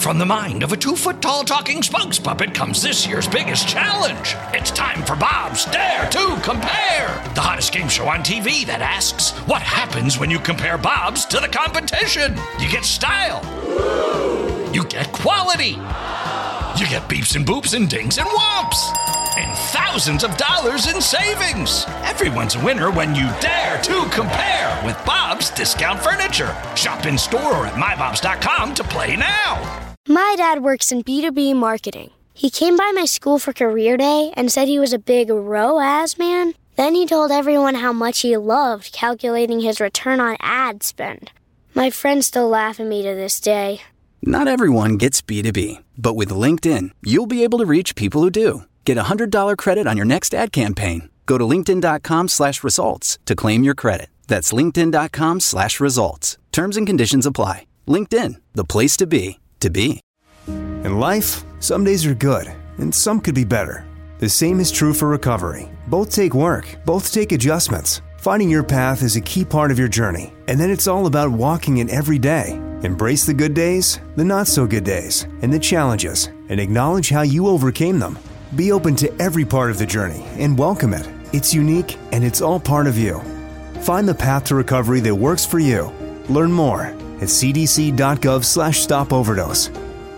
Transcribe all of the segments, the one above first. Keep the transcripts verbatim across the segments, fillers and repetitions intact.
From the mind of a two-foot-tall talking spokes puppet comes this year's biggest challenge. It's time for Bob's Dare to Compare, the hottest game show on T V that asks, what happens when you compare Bobs to the competition? You get style. You get quality. You get beeps and boops and dings and whomps. And thousands of dollars in savings. Everyone's a winner when you dare to compare with Bob's Discount Furniture. Shop in store or at my bobs dot com to play now. My dad works in B two B marketing. He came by my school for career day and said he was a big R O A S man. Then he told everyone how much he loved calculating his return on ad spend. My friends still laugh at me to this day. Not everyone gets B two B, but with LinkedIn, you'll be able to reach people who do. Get a one hundred dollars credit on your next ad campaign. Go to linkedin.com slash results to claim your credit. That's linkedin.com slash results. Terms and conditions apply. LinkedIn, the place to be, to be. In life, some days are good, and some could be better. The same is true for recovery. Both take work, both take adjustments. Finding your path is a key part of your journey, and then it's all about walking it every day. Embrace the good days, the not-so-good days, and the challenges, and acknowledge how you overcame them. Be open to every part of the journey and welcome it. It's unique, and it's all part of you. Find the path to recovery that works for you. Learn more at cdc.gov slash stop overdose.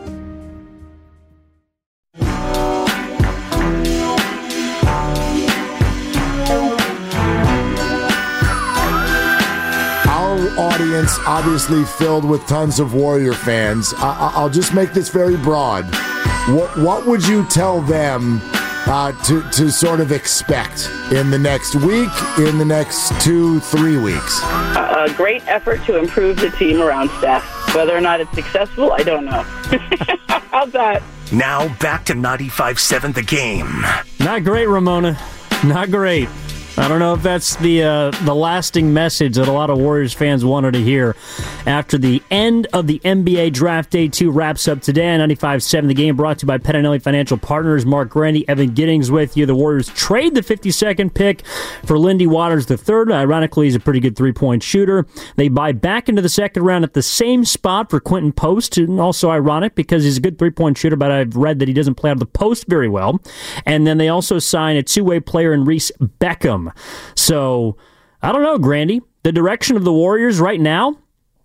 Audience obviously filled with tons of Warrior fans. I- I'll just make this very broad. What what would you tell them uh, to to sort of expect in the next week, in the next two, three weeks? A, a great effort to improve the team around Steph. Whether or not it's successful, I don't know. How's that? Now back to ninety-five seven The Game. Not great, Ramona. Not great. I don't know if that's the uh, the lasting message that a lot of Warriors fans wanted to hear after the end of the N B A Draft Day two wraps up today on ninety-five seven The Game, brought to you by Pettinelli Financial Partners. Mark Grandy, Evan Giddings with you. The Warriors trade the fifty-second pick for Lindy Waters the third. Ironically, he's a pretty good three-point shooter. They buy back into the second round at the same spot for Quentin Post, and also ironic because he's a good three-point shooter, but I've read that he doesn't play out of the post very well. And then they also sign a two-way player in Reese Beckham. So, I don't know, Grandy. The direction of the Warriors right now,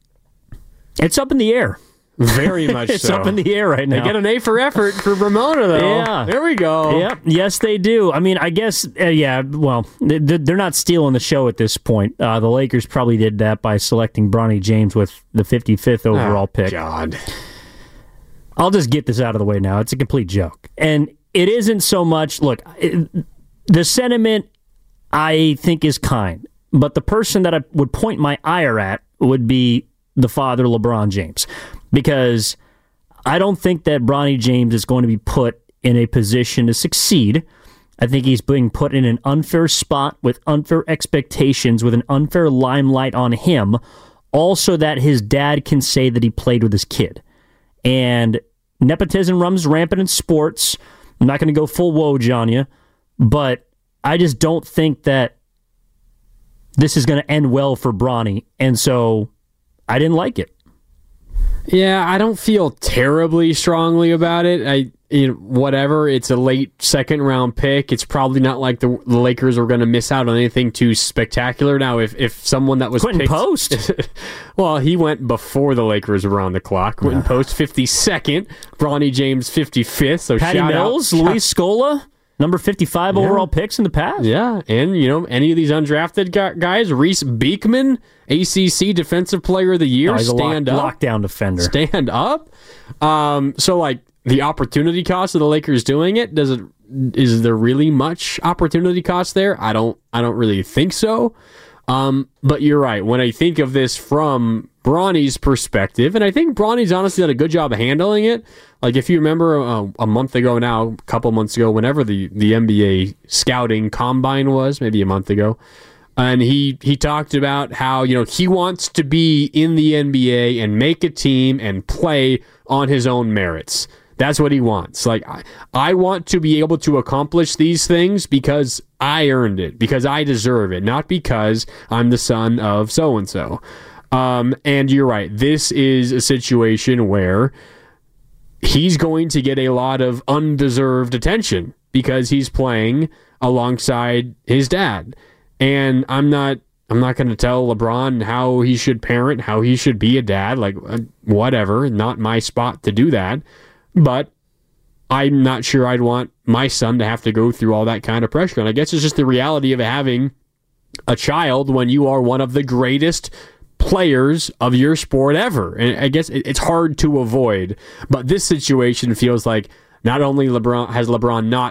it's up in the air. Very much it's so. It's up in the air right now. They get an A for effort for Ramona, though. Yeah. There we go. Yep. Yes, they do. I mean, I guess, uh, yeah, well, they're not stealing the show at this point. Uh, the Lakers probably did that by selecting Bronny James with the fifty-fifth overall oh, pick. God. I'll just get this out of the way now. It's a complete joke. And it isn't so much, look, it, the sentiment I think is kind, but the person that I would point my ire at would be the father, LeBron James, because I don't think that Bronny James is going to be put in a position to succeed. I think he's being put in an unfair spot with unfair expectations, with an unfair limelight on him, also that his dad can say that he played with his kid. And nepotism runs rampant in sports. I'm not going to go full Woj on you, but I just don't think that this is going to end well for Bronny, and so I didn't like it. Yeah, I don't feel terribly strongly about it. I, you know, whatever. It's a late second round pick. It's probably not like the, the Lakers are going to miss out on anything too spectacular. Now, if if someone that was Quentin picked, Post, well, he went before the Lakers were on the clock. Quentin yeah. Post fifty-second, Bronny James fifty-fifth. So Patty shout Mills, out, Luis Scola. Number fifty-five yeah. overall picks in the past. Yeah, and, you know, any of these undrafted guys, Reese Beekman, A C C Defensive Player of the Year, no, he's stand a lock, up. Lockdown defender. Stand up. Um, so, like, the opportunity cost of the Lakers doing it, does it, is there really much opportunity cost there? I don't, I don't really think so. Um, but you're right. When I think of this from Bronny's perspective, and I think Bronny's honestly done a good job of handling it. Like, if you remember uh, a month ago now, a couple months ago, whenever the, the N B A scouting combine was, maybe a month ago, and he, he talked about how, you know, he wants to be in the N B A and make a team and play on his own merits. That's what he wants. Like, I, I want to be able to accomplish these things because I earned it, because I deserve it, not because I'm the son of so-and-so. Um, and you're right. This is a situation where he's going to get a lot of undeserved attention because he's playing alongside his dad. And I'm not I'm not going to tell LeBron how he should parent, how he should be a dad, like whatever, not my spot to do that. But I'm not sure I'd want my son to have to go through all that kind of pressure. And I guess it's just the reality of having a child when you are one of the greatest players of your sport ever. And I guess it's hard to avoid. But this situation feels like not only LeBron has LeBron not,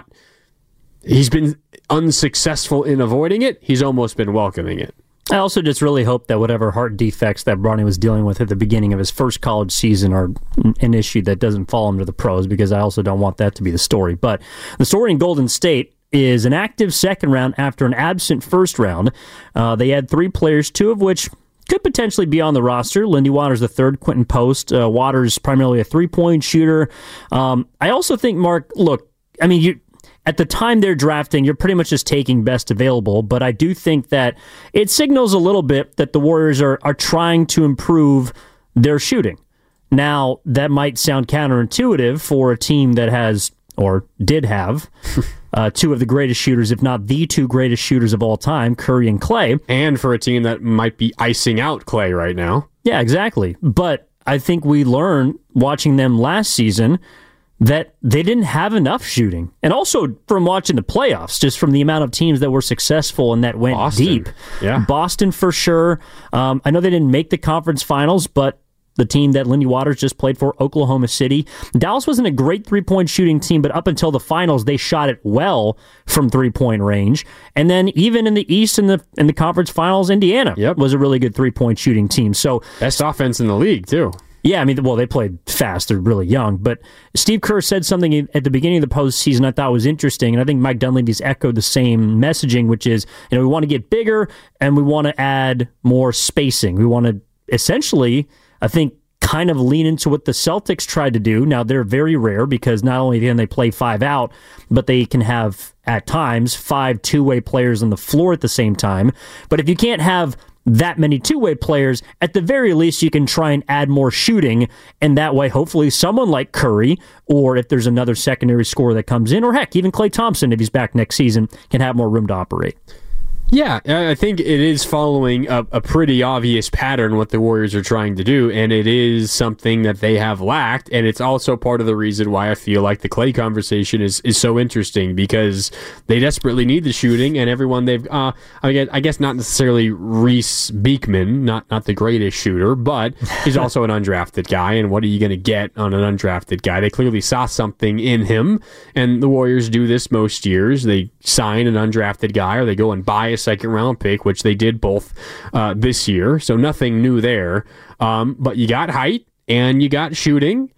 he's been unsuccessful in avoiding it, he's almost been welcoming it. I also just really hope that whatever heart defects that Bronny was dealing with at the beginning of his first college season are an issue that doesn't fall him to the pros, because I also don't want that to be the story. But the story in Golden State is an active second round after an absent first round. Uh, they had three players, two of which could potentially be on the roster. Lindy Waters the third, Quentin Post. Uh, Waters primarily a three-point shooter. Um, I also think, Mark, look, I mean, you... At the time they're drafting, you're pretty much just taking best available, but I do think that it signals a little bit that the Warriors are, are trying to improve their shooting. Now, that might sound counterintuitive for a team that has, or did have, uh, two of the greatest shooters, if not the two greatest shooters of all time, Curry and Clay. And for a team that might be icing out Clay right now. Yeah, exactly. But I think we learned watching them last season that they didn't have enough shooting. And also from watching the playoffs, just from the amount of teams that were successful and that went Boston. deep. Yeah. Boston for sure. Um, I know they didn't make the conference finals, but the team that Lindy Waters just played for, Oklahoma City. Dallas wasn't a great three-point shooting team, but up until the finals, they shot it well from three-point range. And then even in the East, in the in the conference finals, Indiana yep. was a really good three-point shooting team. So best offense in the league, too. Yeah, I mean, well, they played fast. They're really young. But Steve Kerr said something at the beginning of the postseason I thought was interesting, and I think Mike Dunleavy's echoed the same messaging, which is, you know, we want to get bigger and we want to add more spacing. We want to essentially, I think, kind of lean into what the Celtics tried to do. Now, they're very rare because not only can they play five out, but they can have, at times, five two-way players on the floor at the same time. But if you can't have that many two-way players, at the very least you can try and add more shooting, and that way hopefully someone like Curry, or if there's another secondary scorer that comes in, or heck, even Klay Thompson if he's back next season, can have more room to operate. Yeah, I think it is following a, a pretty obvious pattern what the Warriors are trying to do, and it is something that they have lacked, and it's also part of the reason why I feel like the Clay conversation is, is so interesting, because they desperately need the shooting, and everyone they've, uh, I guess, I guess not necessarily Reese Beekman, not not the greatest shooter, but he's also an undrafted guy, and what are you going to get on an undrafted guy? They clearly saw something in him, and the Warriors do this most years. They sign an undrafted guy, or they go and buy a second round pick, which they did both uh, this year, so nothing new there. Um, but you got height and you got shooting,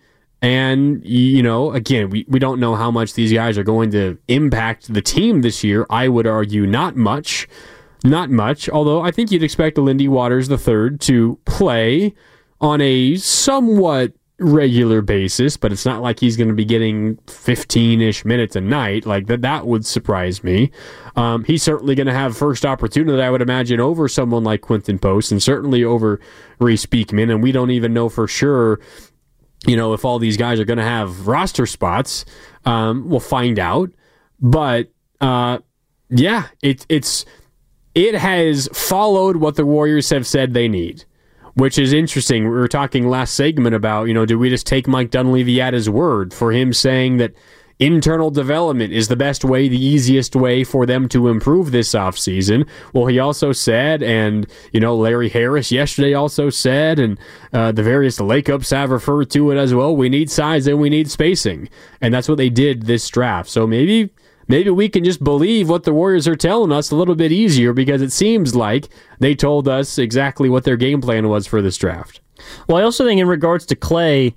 and you know, again, we, we don't know how much these guys are going to impact the team this year. I would argue not much, not much. Although I think you'd expect Lindy Waters the third to play on a somewhat regular basis, but it's not like he's going to be getting fifteen-ish minutes a night. Like that, that would surprise me. Um, he's certainly going to have first opportunity, I would imagine, over someone like Quentin Post, and certainly over Reese Beekman. And we don't even know for sure, you know, if all these guys are going to have roster spots. Um, we'll find out. But uh, yeah, it, it's it has followed what the Warriors have said they need, which is interesting. We were talking last segment about, you know, do we just take Mike Dunleavy at his word for him saying that internal development is the best way, the easiest way for them to improve this offseason? Well, he also said, and, you know, Larry Harris yesterday also said, and uh, the various Lake-ups have referred to it as well, we need size and we need spacing. And that's what they did this draft. So maybe... Maybe we can just believe what the Warriors are telling us a little bit easier, because it seems like they told us exactly what their game plan was for this draft. Well, I also think in regards to Clay,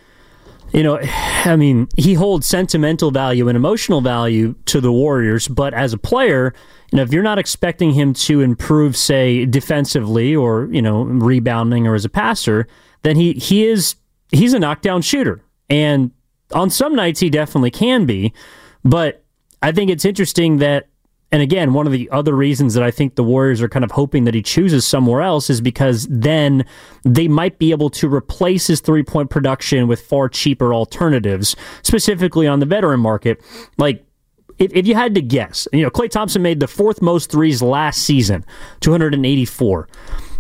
you know, I mean, he holds sentimental value and emotional value to the Warriors, but as a player, you know, if you're not expecting him to improve, say, defensively or, you know, rebounding or as a passer, then he, he is, he's a knockdown shooter. And on some nights he definitely can be, but I think it's interesting that and again, one of the other reasons that I think the Warriors are kind of hoping that he chooses somewhere else is because then they might be able to replace his three-point production with far cheaper alternatives, specifically on the veteran market. Like, if, if you had to guess, you know, Klay Thompson made the fourth most threes last season, two hundred eighty-four.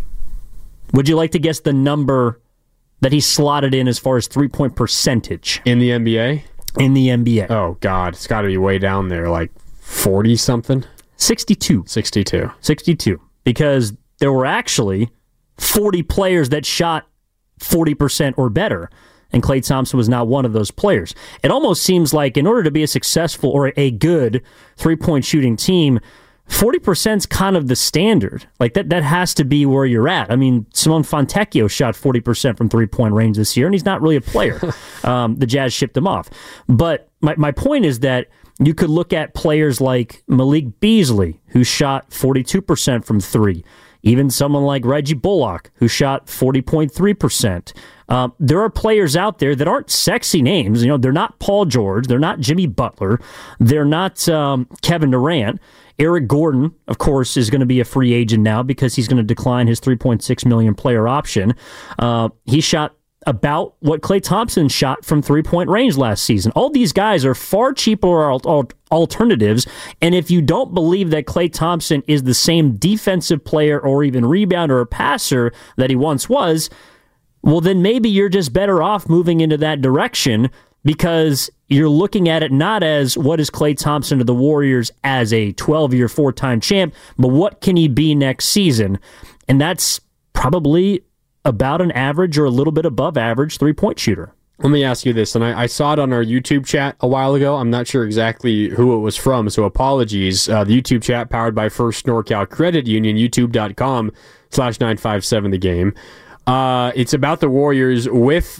Would you like to guess the number that he slotted in as far as three-point percentage? In the N B A? In the N B A. Oh, God. It's got to be way down there, like forty-something? sixty-two. sixty-two. sixty-two. Because there were actually forty players that shot forty percent or better, and Klay Thompson was not one of those players. It almost seems like in order to be a successful or a good three-point shooting team, forty percent is kind of the standard. Like, that that has to be where you're at. I mean, Simone Fontecchio shot forty percent from three-point range this year, and he's not really a player. um, the Jazz shipped him off. But my, my point is that you could look at players like Malik Beasley, who shot forty-two percent from three. Even someone like Reggie Bullock, who shot forty point three percent. Um, there are players out there that aren't sexy names. You know, they're not Paul George. They're not Jimmy Butler. They're not um, Kevin Durant. Eric Gordon, of course, is going to be a free agent now because he's going to decline his three point six million dollars player option. Uh, he shot about what Klay Thompson shot from three-point range last season. All these guys are far cheaper al- al- alternatives, and if you don't believe that Klay Thompson is the same defensive player or even rebounder or passer that he once was, well, then maybe you're just better off moving into that direction because you're looking at it not as what is Klay Thompson to the Warriors as a twelve-year, four-time champ, but what can he be next season? And that's probably about an average or a little bit above average three-point shooter. Let me ask you this, and I, I saw it on our YouTube chat a while ago. I'm not sure exactly who it was from, so apologies. Uh, the YouTube chat powered by First NorCal Credit Union, youtube.com slash 957 the game. Uh, it's about the Warriors with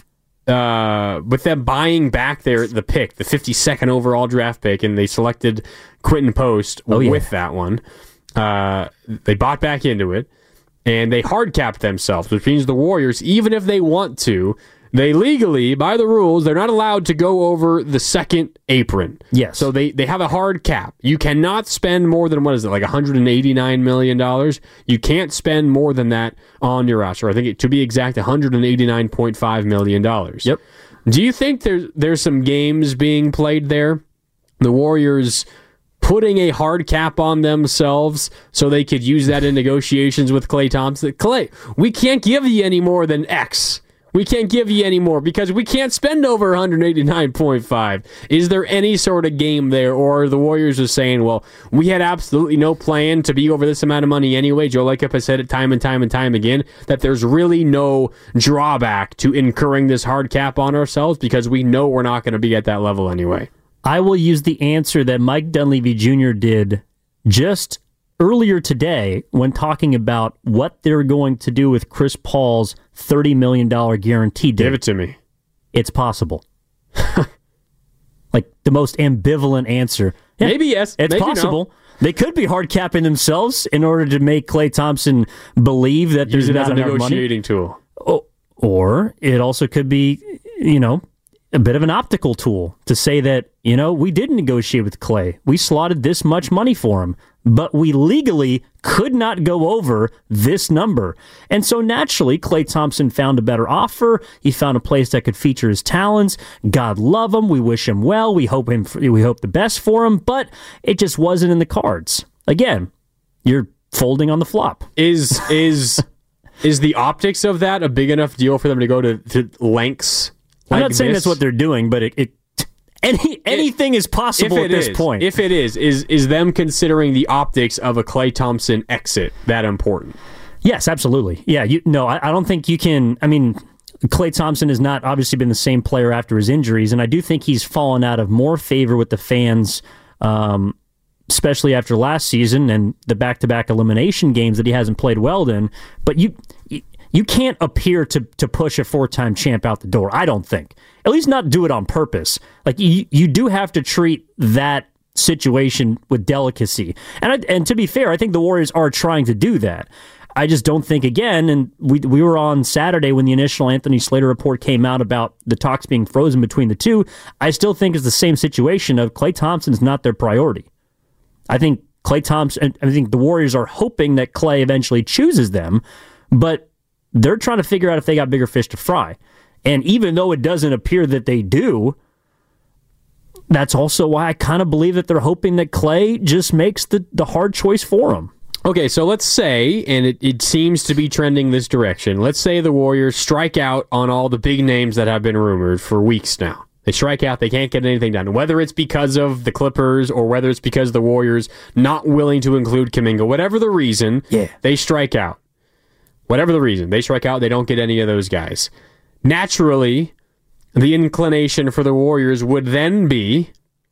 uh, with them buying back their the pick, the fifty-second overall draft pick, and they selected Quentin Post oh, yeah. with that one. Uh, they bought back into it, and they hard capped themselves, which means the Warriors, even if they want to, they legally, by the rules, they're not allowed to go over the second apron. Yes. So they, they have a hard cap. You cannot spend more than, what is it, like one hundred eighty-nine million dollars? You can't spend more than that on your roster. I think, it, to be exact, one hundred eighty-nine point five million dollars. Yep. Do you think there's, there's some games being played there? The Warriors putting a hard cap on themselves so they could use that in negotiations with Klay Thompson. Klay, we can't give you any more than X. We can't give you any more because we can't spend over one hundred eighty-nine point five. Is there any sort of game there, or are the Warriors are saying, well, we had absolutely no plan to be over this amount of money anyway? Joe Lacob has said it time and time and time again that there's really no drawback to incurring this hard cap on ourselves because we know we're not going to be at that level anyway. I will use the answer that Mike Dunleavy Junior did just earlier today when talking about what they're going to do with Chris Paul's thirty million dollars guarantee deal. Give it to me. It's possible. Like the most ambivalent answer. Yeah, maybe yes. It's maybe possible. No. They could be hard capping themselves in order to make Klay Thompson believe that there's Use it not as a enough negotiating money. tool. Oh, or it also could be, you know, a bit of an optical tool to say that, you know, we did negotiate with Klay. We slotted this much money for him, but we legally could not go over this number. And so naturally, Klay Thompson found a better offer. He found a place that could feature his talents. God love him. We wish him well. We hope him. We hope the best for him, but it just wasn't in the cards. Again, you're folding on the flop. Is is is the optics of that a big enough deal for them to go to, to lengths? I'm like not saying this? that's what they're doing, but it, it any anything it, is possible at this is, point. If it is, is is them considering the optics of a Klay Thompson exit that important? Yes, absolutely. Yeah, you no, I, I don't think you can. I mean, Klay Thompson has not obviously been the same player after his injuries, and I do think he's fallen out of more favor with the fans, um, especially after last season and the back-to-back elimination games that he hasn't played well in. But you. you You can't appear to to push a four-time champ out the door, I don't think. At least not do it on purpose. Like, you, you do have to treat that situation with delicacy. And I, and to be fair, I think the Warriors are trying to do that. I just don't think, again, and we we were on Saturday when the initial Anthony Slater report came out about the talks being frozen between the two, I still think it's the same situation of Klay Thompson's not their priority. I think Klay Thompson, I think the Warriors are hoping that Klay eventually chooses them, but they're trying to figure out if they got bigger fish to fry. And even though it doesn't appear that they do, that's also why I kind of believe that they're hoping that Klay just makes the, the hard choice for them. Okay, so let's say, and it, it seems to be trending this direction, let's say the Warriors strike out on all the big names that have been rumored for weeks now. They strike out, they can't get anything done. Whether it's because of the Clippers or whether it's because the Warriors not willing to include Kuminga, whatever the reason, yeah. they strike out. Whatever the reason, they strike out, they don't get any of those guys. Naturally, the inclination for the Warriors would then be,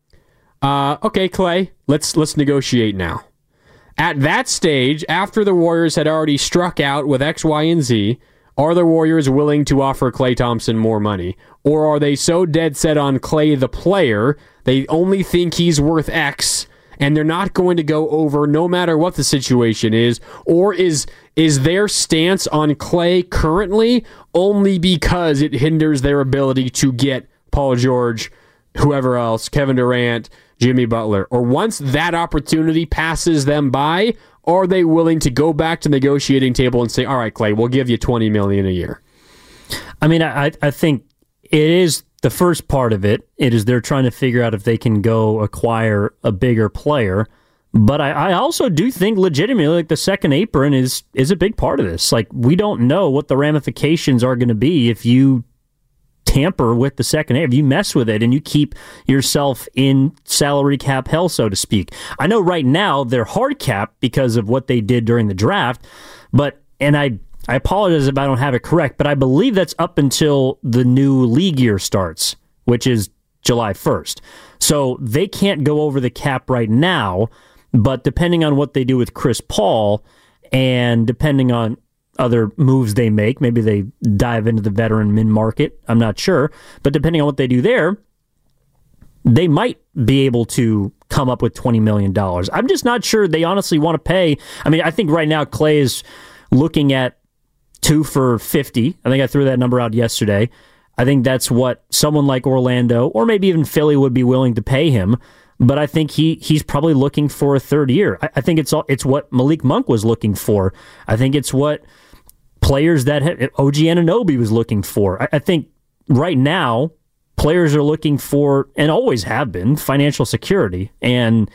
uh, okay, Klay, let's let's negotiate now. At that stage, after the Warriors had already struck out with X, Y, and Z, are the Warriors willing to offer Klay Thompson more money? Or are they so dead set on Klay the player, they only think he's worth X, and they're not going to go over no matter what the situation is? Or is is their stance on Klay currently only because it hinders their ability to get Paul George, whoever else, Kevin Durant, Jimmy Butler? Or once that opportunity passes them by, are they willing to go back to the negotiating table and say, all right, Klay, we'll give you twenty million dollars a year? I mean, I, I think it is the first part of it. It is they're trying to figure out if they can go acquire a bigger player. But I, I also do think legitimately like the second apron is is a big part of this. Like, we don't know what the ramifications are going to be if you tamper with the second apron, if you mess with it and you keep yourself in salary cap hell, so to speak. I know right now they're hard cap because of what they did during the draft, but, and I I apologize if I don't have it correct, but I believe that's up until the new league year starts, which is July first. So they can't go over the cap right now, but depending on what they do with Chris Paul and depending on other moves they make, maybe they dive into the veteran min market, I'm not sure, but depending on what they do there, they might be able to come up with twenty million dollars. I'm just not sure they honestly want to pay. I mean, I think right now Klay is looking at two for fifty. I think I threw that number out yesterday. I think that's what someone like Orlando or maybe even Philly would be willing to pay him. But I think he he's probably looking for a third year. I, I think it's all, it's what Malik Monk was looking for. I think it's what players that have, O G Anunoby was looking for. I, I think right now players are looking for, and always have been, financial security. And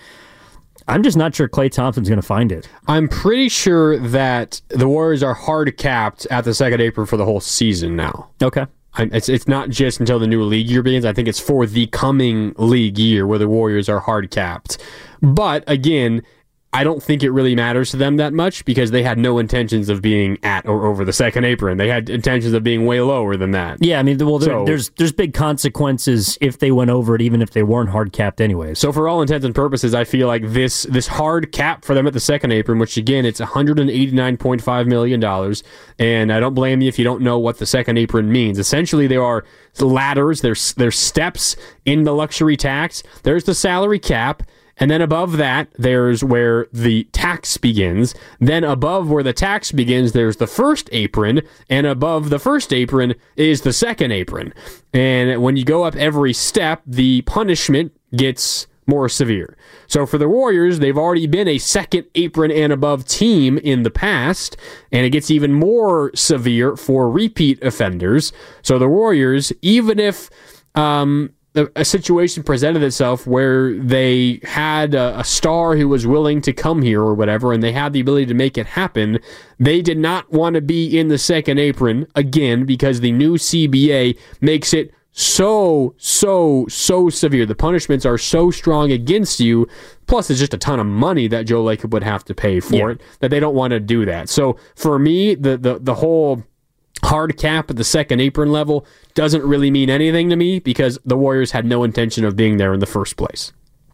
I'm just not sure Klay Thompson's going to find it. I'm pretty sure that the Warriors are hard capped at the second apron for the whole season now. Okay. It's it's not just until the new league year begins. I think it's for the coming league year where the Warriors are hard capped. But again, I don't think it really matters to them that much because they had no intentions of being at or over the second apron. They had intentions of being way lower than that. Yeah, I mean, well, there, so, there's there's big consequences if they went over it, even if they weren't hard capped anyways. So for all intents and purposes, I feel like this this hard cap for them at the second apron, which again, it's one hundred eighty-nine point five million dollars, and I don't blame you if you don't know what the second apron means. Essentially, there are ladders, there's there's steps in the luxury tax. There's the salary cap. And then above that, there's where the tax begins. Then above where the tax begins, there's the first apron. And above the first apron is the second apron. And when you go up every step, the punishment gets more severe. So for the Warriors, they've already been a second apron and above team in the past. And it gets even more severe for repeat offenders. So the Warriors, even if Um, a situation presented itself where they had a, a star who was willing to come here or whatever, and they had the ability to make it happen, they did not want to be in the second apron again because the new C B A makes it so, so, so severe. The punishments are so strong against you, plus it's just a ton of money that Joe Lacob would have to pay for yeah. it, that they don't want to do that. So for me, the the, the whole hard cap at the second apron level doesn't really mean anything to me because the Warriors had no intention of being there in the first place.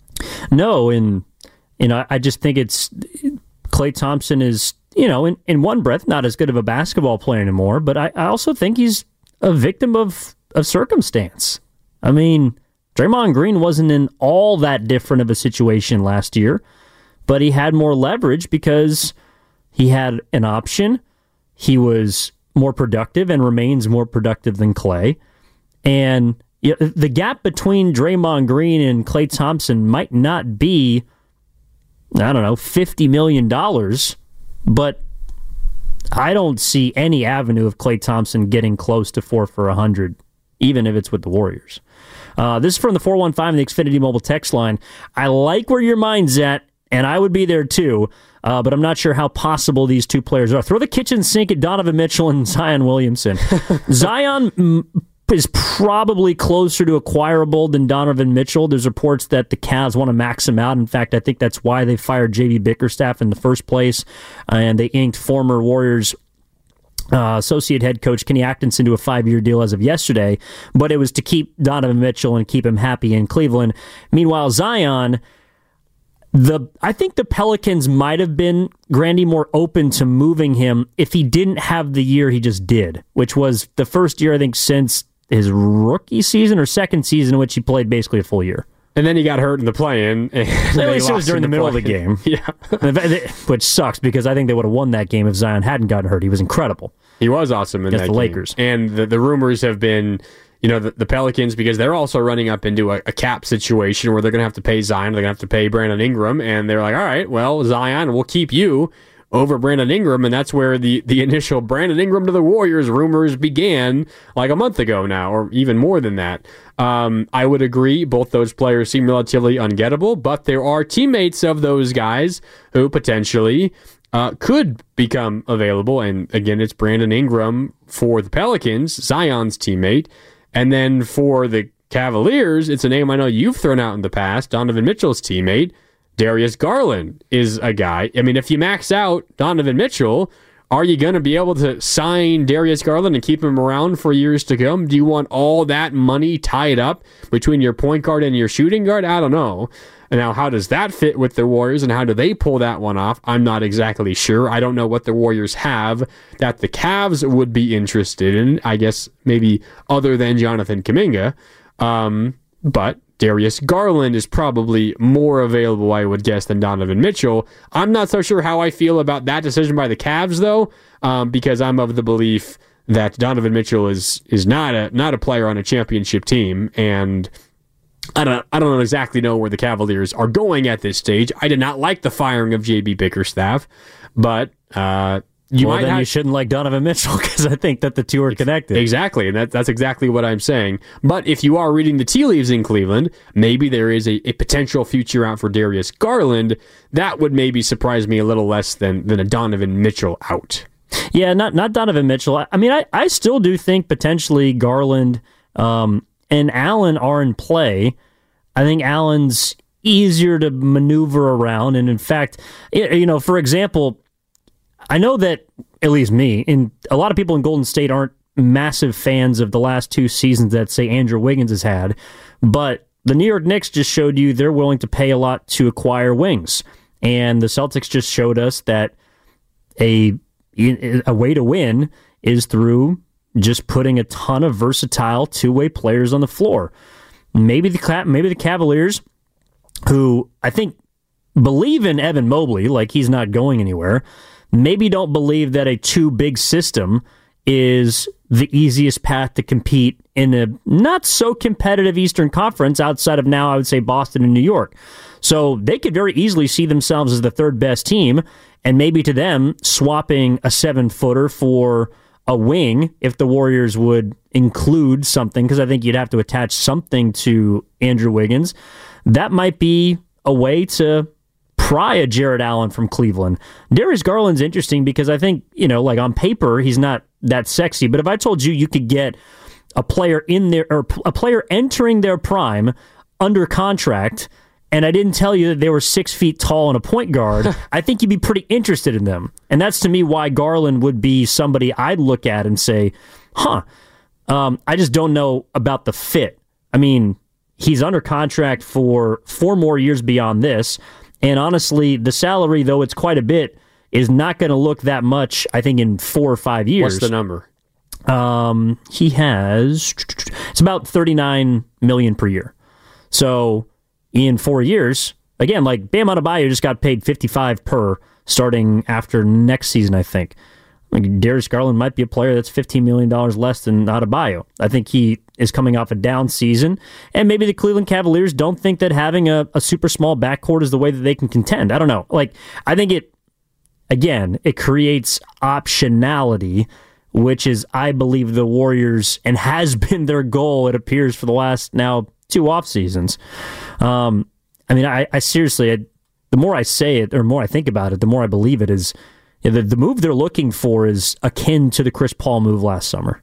No, and you know, I just think it's Klay Thompson is, you know, in, in one breath, not as good of a basketball player anymore, but I, I also think he's a victim of, of circumstance. I mean, Draymond Green wasn't in all that different of a situation last year, but he had more leverage because he had an option. He was more productive and remains more productive than Klay. And you know, the gap between Draymond Green and Klay Thompson might not be I don't know, fifty million dollars, but I don't see any avenue of Klay Thompson getting close to four for one hundred, even if it's with the Warriors. Uh, this is from the four one five and the Xfinity Mobile text line. I like where your mind's at, and I would be there too, uh, but I'm not sure how possible these two players are. Throw the kitchen sink at Donovan Mitchell and Zion Williamson. Zion mm, is probably closer to acquirable than Donovan Mitchell. There's reports that the Cavs want to max him out. In fact, I think that's why they fired J B Bickerstaff in the first place, uh, and they inked former Warriors Uh, associate head coach Kenny Atkinson to a five-year deal as of yesterday, but it was to keep Donovan Mitchell and keep him happy in Cleveland. Meanwhile, Zion, the I think the Pelicans might have been, Grandy, more open to moving him if he didn't have the year he just did, which was the first year, I think, since his rookie season or second season in which he played basically a full year. And then he got hurt in the play-in. At least it was during the middle of the game. Yeah. Which sucks because I think they would have won that game if Zion hadn't gotten hurt. He was incredible. He was awesome in against that the game. Lakers. And the, the rumors have been, you know, the, the Pelicans, because they're also running up into a, a cap situation where they're going to have to pay Zion, they're going to have to pay Brandon Ingram, and they're like, all right, well, Zion, we'll keep you over Brandon Ingram, and that's where the, the initial Brandon Ingram to the Warriors rumors began like a month ago now, or even more than that. Um, I would agree, both those players seem relatively ungettable, but there are teammates of those guys who potentially uh, could become available, and again, it's Brandon Ingram for the Pelicans, Zion's teammate, and then for the Cavaliers, it's a name I know you've thrown out in the past, Donovan Mitchell's teammate, Darius Garland is a guy. I mean, if you max out Donovan Mitchell, are you going to be able to sign Darius Garland and keep him around for years to come? Do you want all that money tied up between your point guard and your shooting guard? I don't know. And now, how does that fit with the Warriors, and how do they pull that one off? I'm not exactly sure. I don't know what the Warriors have that the Cavs would be interested in, I guess maybe other than Jonathan Kuminga. Um, but Darius Garland is probably more available, I would guess, than Donovan Mitchell. I'm not so sure how I feel about that decision by the Cavs, though, um, because I'm of the belief that Donovan Mitchell is is not a not a player on a championship team, and I don't I don't exactly know where the Cavaliers are going at this stage. I did not like the firing of J B Bickerstaff, but uh, you well, might then have, you shouldn't like Donovan Mitchell because I think that the two are connected. Exactly, and that, that's exactly what I'm saying. But if you are reading the tea leaves in Cleveland, maybe there is a, a potential future out for Darius Garland. That would maybe surprise me a little less than, than a Donovan Mitchell out. Yeah, not not Donovan Mitchell. I, I mean, I, I still do think potentially Garland um, and Allen are in play. I think Allen's easier to maneuver around, and in fact, you know, for example, I know that, at least me, and a lot of people in Golden State aren't massive fans of the last two seasons that, say, Andrew Wiggins has had, but the New York Knicks just showed you they're willing to pay a lot to acquire wings, and the Celtics just showed us that a, a way to win is through just putting a ton of versatile two-way players on the floor. Maybe the maybe the Cavaliers, who I think believe in Evan Mobley, like he's not going anywhere, maybe don't believe that a two-big system is the easiest path to compete in a not-so-competitive Eastern Conference outside of now, I would say, Boston and New York. So they could very easily see themselves as the third-best team, and maybe to them, swapping a seven-footer for a wing, if the Warriors would include something, because I think you'd have to attach something to Andrew Wiggins, that might be a way to pry a Jared Allen from Cleveland. Darius Garland's interesting because I think, you know, like on paper, he's not that sexy, but if I told you you could get a player in there, or a player entering their prime under contract, and I didn't tell you that they were six feet tall and a point guard, I think you'd be pretty interested in them. And that's, to me, why Garland would be somebody I'd look at and say, huh, um, I just don't know about the fit. I mean, he's under contract for four more years beyond this, and honestly, the salary, though it's quite a bit, is not going to look that much, I think, in four or five years. What's the number? Um, he has, it's about thirty-nine million dollars per year. So in four years, again, like Bam Adebayo just got paid fifty-five per starting after next season, I think. Like Darius Garland might be a player that's fifteen million dollars less than Adebayo. I think he is coming off a down season, and maybe the Cleveland Cavaliers don't think that having a, a super small backcourt is the way that they can contend. I don't know. Like, I think it, again, it creates optionality, which is, I believe, the Warriors, and has been their goal, it appears, for the last now two off seasons. Um, I mean, I, I seriously, I, the more I say it, or more I think about it, the more I believe it is. Yeah, the, the move they're looking for is akin to the Chris Paul move last summer.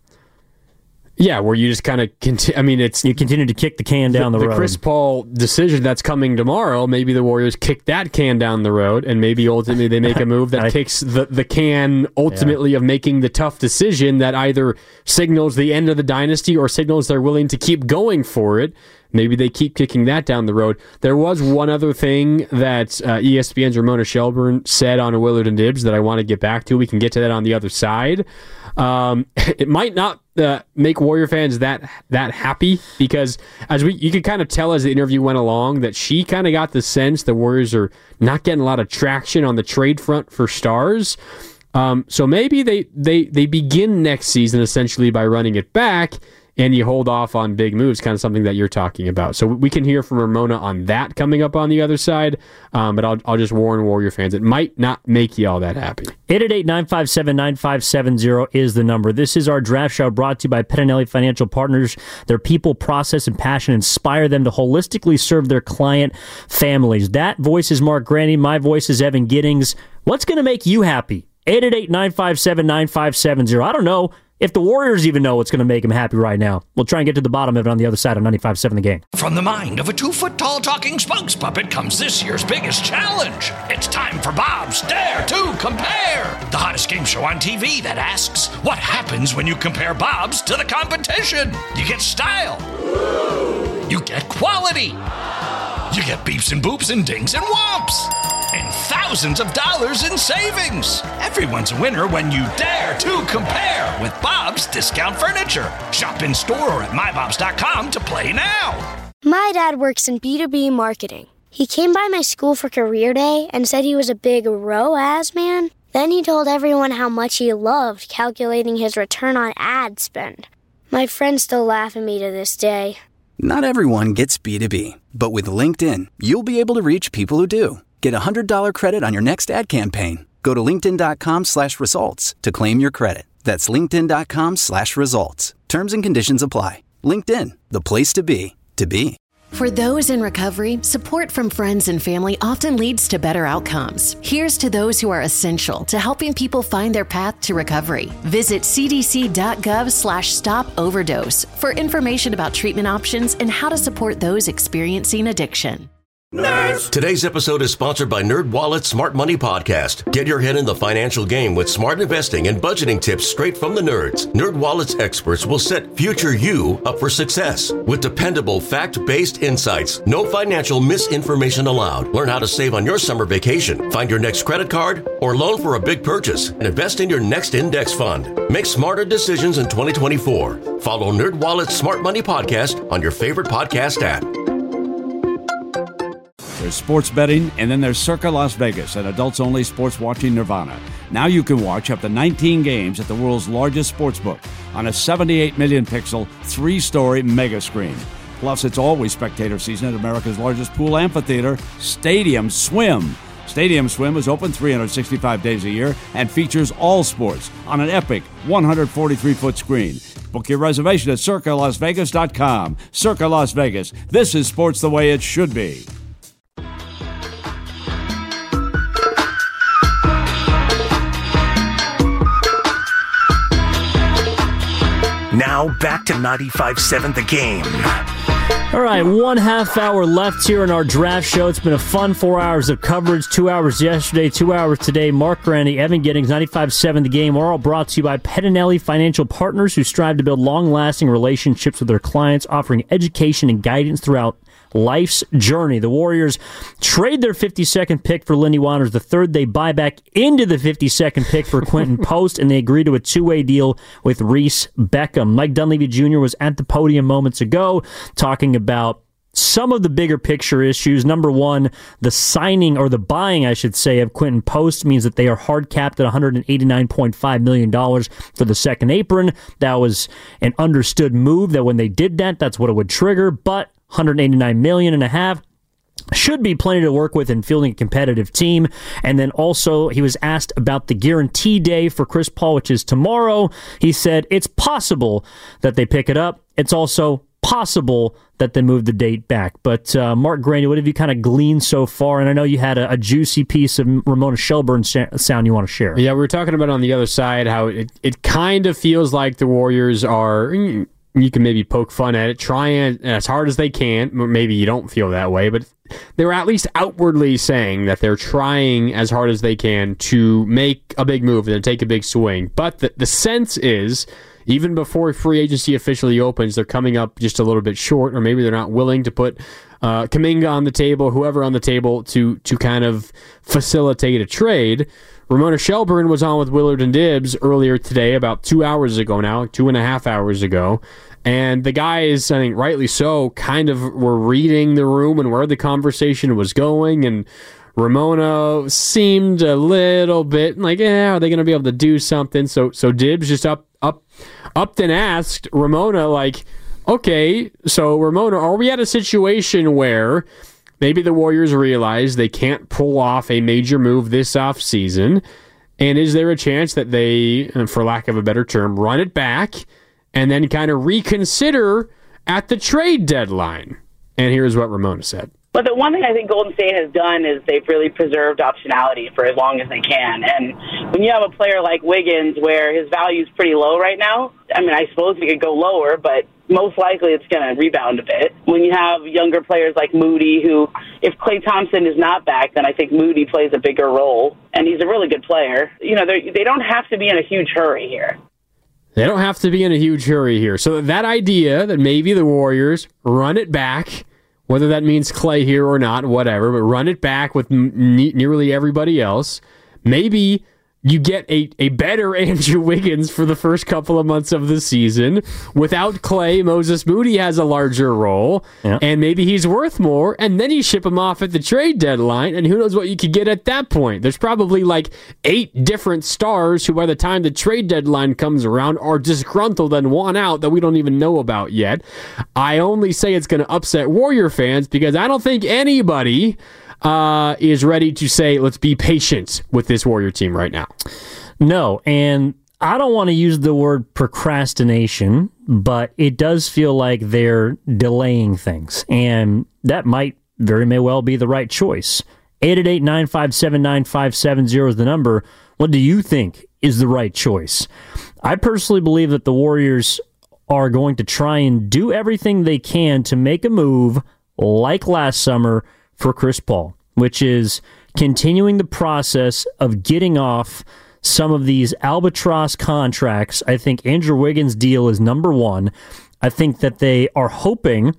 Yeah, where you just kind of continue. I mean, it's you continue to kick the can down the, the road. The Chris Paul decision that's coming tomorrow. Maybe the Warriors kick that can down the road, and maybe ultimately they make a move that I, kicks the, the can ultimately yeah. of making the tough decision that either signals the end of the dynasty or signals they're willing to keep going for it. Maybe they keep kicking that down the road. There was one other thing that uh, E S P N's Ramona Shelburne said on a Willard and Dibs that I want to get back to. We can get to that on the other side. Um, it might not uh, make Warrior fans that that happy, because as we you could kind of tell as the interview went along that she kind of got the sense the Warriors are not getting a lot of traction on the trade front for stars. Um, so maybe they, they, they begin next season essentially by running it back, and you hold off on big moves, kind of something that you're talking about. So we can hear from Ramona on that coming up on the other side, um, but I'll, I'll just warn Warrior fans, it might not make you all that happy. eight eight eight, nine five seven, nine five seven zero is the number. This is our draft show brought to you by Pettinelli Financial Partners. Their people, process, and passion inspire them to holistically serve their client families. That voice is Mark Graney. My voice is Evan Giddings. What's going to make you happy? eight eight eight, nine five seven, nine five seven zero. I don't know if the Warriors even know what's going to make them happy right now. We'll try and get to the bottom of it on the other side of ninety-five seven The Game. From the mind of a two-foot-tall talking spokes puppet comes this year's biggest challenge. It's time for Bob's Dare to Compare, the hottest game show on T V that asks, what happens when you compare Bob's to the competition? You get style. You get quality. You get beeps and boops and dings and whomps. And thousands of dollars in savings. Everyone's a winner when you dare to compare with Bob's Discount Furniture. Shop in store or at my bobs dot com to play now. My dad works in B two B marketing. He came by my school for career day and said he was a big R O A S man. Then he told everyone how much he loved calculating his return on ad spend. My friends still laugh at me to this day. Not everyone gets B two B, but with LinkedIn, you'll be able to reach people who do. Get a one hundred dollars credit on your next ad campaign. Go to linkedin.com slash results to claim your credit. That's linkedin.com slash results. Terms and conditions apply. LinkedIn, the place to be, to be. For those in recovery, support from friends and family often leads to better outcomes. Here's to those who are essential to helping people find their path to recovery. Visit cdc.gov slash stop overdose for information about treatment options and how to support those experiencing addiction. Nerds! Today's episode is sponsored by NerdWallet's Smart Money Podcast. Get your head in the financial game with smart investing and budgeting tips straight from the nerds. NerdWallet's experts will set future you up for success with dependable, fact-based insights. No financial misinformation allowed. Learn how to save on your summer vacation, find your next credit card, or loan for a big purchase, and invest in your next index fund. Make smarter decisions in twenty twenty-four. Follow NerdWallet's Smart Money Podcast on your favorite podcast app. There's sports betting, and then there's Circa Las Vegas, an adults-only sports-watching nirvana. Now you can watch up to nineteen games at the world's largest sportsbook on a seventy-eight million pixel, three-story mega screen. Plus, it's always spectator season at America's largest pool amphitheater, Stadium Swim. Stadium Swim is open three hundred sixty-five days a year and features all sports on an epic one hundred forty-three foot screen. Book your reservation at circa las vegas dot com. Circa Las Vegas. This is sports the way it should be. Now back to ninety-five seven The Game. All right, one half hour left here in our draft show. It's been a fun four hours of coverage. Two hours yesterday, two hours today. Mark Graney, Evan Giddings, ninety-five seven The Game. We're all brought to you by Pettinelli Financial Partners, who strive to build long-lasting relationships with their clients, offering education and guidance throughout life's journey. The Warriors trade their fifty-second pick for Lindy Waters the third. They buy back into the fifty-second pick for Quentin Post, and they agree to a two-way deal with Reese Beckham. Mike Dunleavy Junior was at the podium moments ago talking about some of the bigger picture issues. Number one, the signing, or the buying, I should say, of Quinton Post means that they are hard capped at one hundred eighty-nine point five million dollars for the second apron. That was an understood move that when they did that, that's what it would trigger, but one hundred eighty-nine million dollars and a half should be plenty to work with in fielding a competitive team. And then also, he was asked about the guarantee day for Chris Paul, which is tomorrow. He said it's possible that they pick it up. It's also possible that they move the date back. But uh, Mark Graney, what have you kind of gleaned so far? And I know you had a, a juicy piece of Ramona Shelburne sound you want to share. Yeah, we were talking about on the other side how it, it kind of feels like the Warriors are... You can maybe poke fun at it, trying as hard as they can. Maybe you don't feel that way, but they're at least outwardly saying that they're trying as hard as they can to make a big move and take a big swing. But the, the sense is, even before free agency officially opens, they're coming up just a little bit short, or maybe they're not willing to put uh, Kuminga on the table, whoever on the table, to to kind of facilitate a trade. Ramona Shelburne was on with Willard and Dibbs earlier today, about two hours ago now, two and a half hours ago. And the guys, I think rightly so, kind of were reading the room and where the conversation was going. And Ramona seemed a little bit like, yeah, are they going to be able to do something? So so Dibbs just up, up, upped and asked Ramona, like, okay, so Ramona, are we at a situation where maybe the Warriors realize they can't pull off a major move this offseason? And is there a chance that they, for lack of a better term, run it back and then kind of reconsider at the trade deadline? And here's what Ramona said. But the one thing I think Golden State has done is they've really preserved optionality for as long as they can. And when you have a player like Wiggins, where his value is pretty low right now, I mean, I suppose he could go lower, but most likely it's going to rebound a bit. When you have younger players like Moody, who, if Klay Thompson is not back, then I think Moody plays a bigger role, and he's a really good player. You know, they don't have to be in a huge hurry here. They don't have to be in a huge hurry here. So that idea that maybe the Warriors run it back, whether that means Klay here or not, whatever, but run it back with n- nearly everybody else, maybe you get a, a better Andrew Wiggins for the first couple of months of the season. Without Klay, Moses Moody has a larger role, yeah. and maybe he's worth more, and then you ship him off at the trade deadline, and who knows what you could get at that point. There's probably like eight different stars who, by the time the trade deadline comes around, are disgruntled and want out that we don't even know about yet. I only say it's going to upset Warrior fans because I don't think anybody Uh, is ready to say, let's be patient with this Warrior team right now. No, and I don't want to use the word procrastination, but it does feel like they're delaying things, and that might very may well be the right choice. eight eight eight, nine five seven, nine five seven zero is the number. What do you think is the right choice? I personally believe that the Warriors are going to try and do everything they can to make a move like last summer for Chris Paul, which is continuing the process of getting off some of these albatross contracts. I think Andrew Wiggins' deal is number one. I think that they are hoping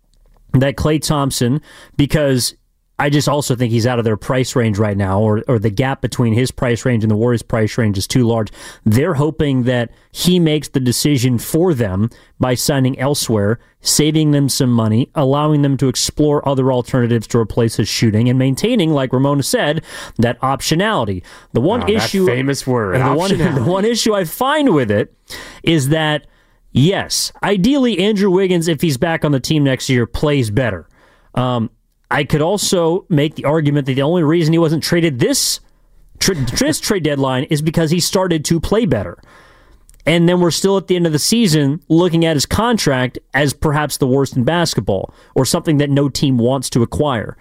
that Klay Thompson, because I just also think he's out of their price range right now, or or the gap between his price range and the Warriors' price range is too large. They're hoping that he makes the decision for them by signing elsewhere, saving them some money, allowing them to explore other alternatives to replace his shooting, and maintaining, like Ramona said, that optionality. The one oh, issue, that famous word, the one, the one issue I find with it is that, yes, ideally Andrew Wiggins, if he's back on the team next year, plays better. Um, I could also make the argument that the only reason he wasn't traded this, tra- this trade deadline is because he started to play better. And then we're still at the end of the season looking at his contract as perhaps the worst in basketball, or something that no team wants to acquire.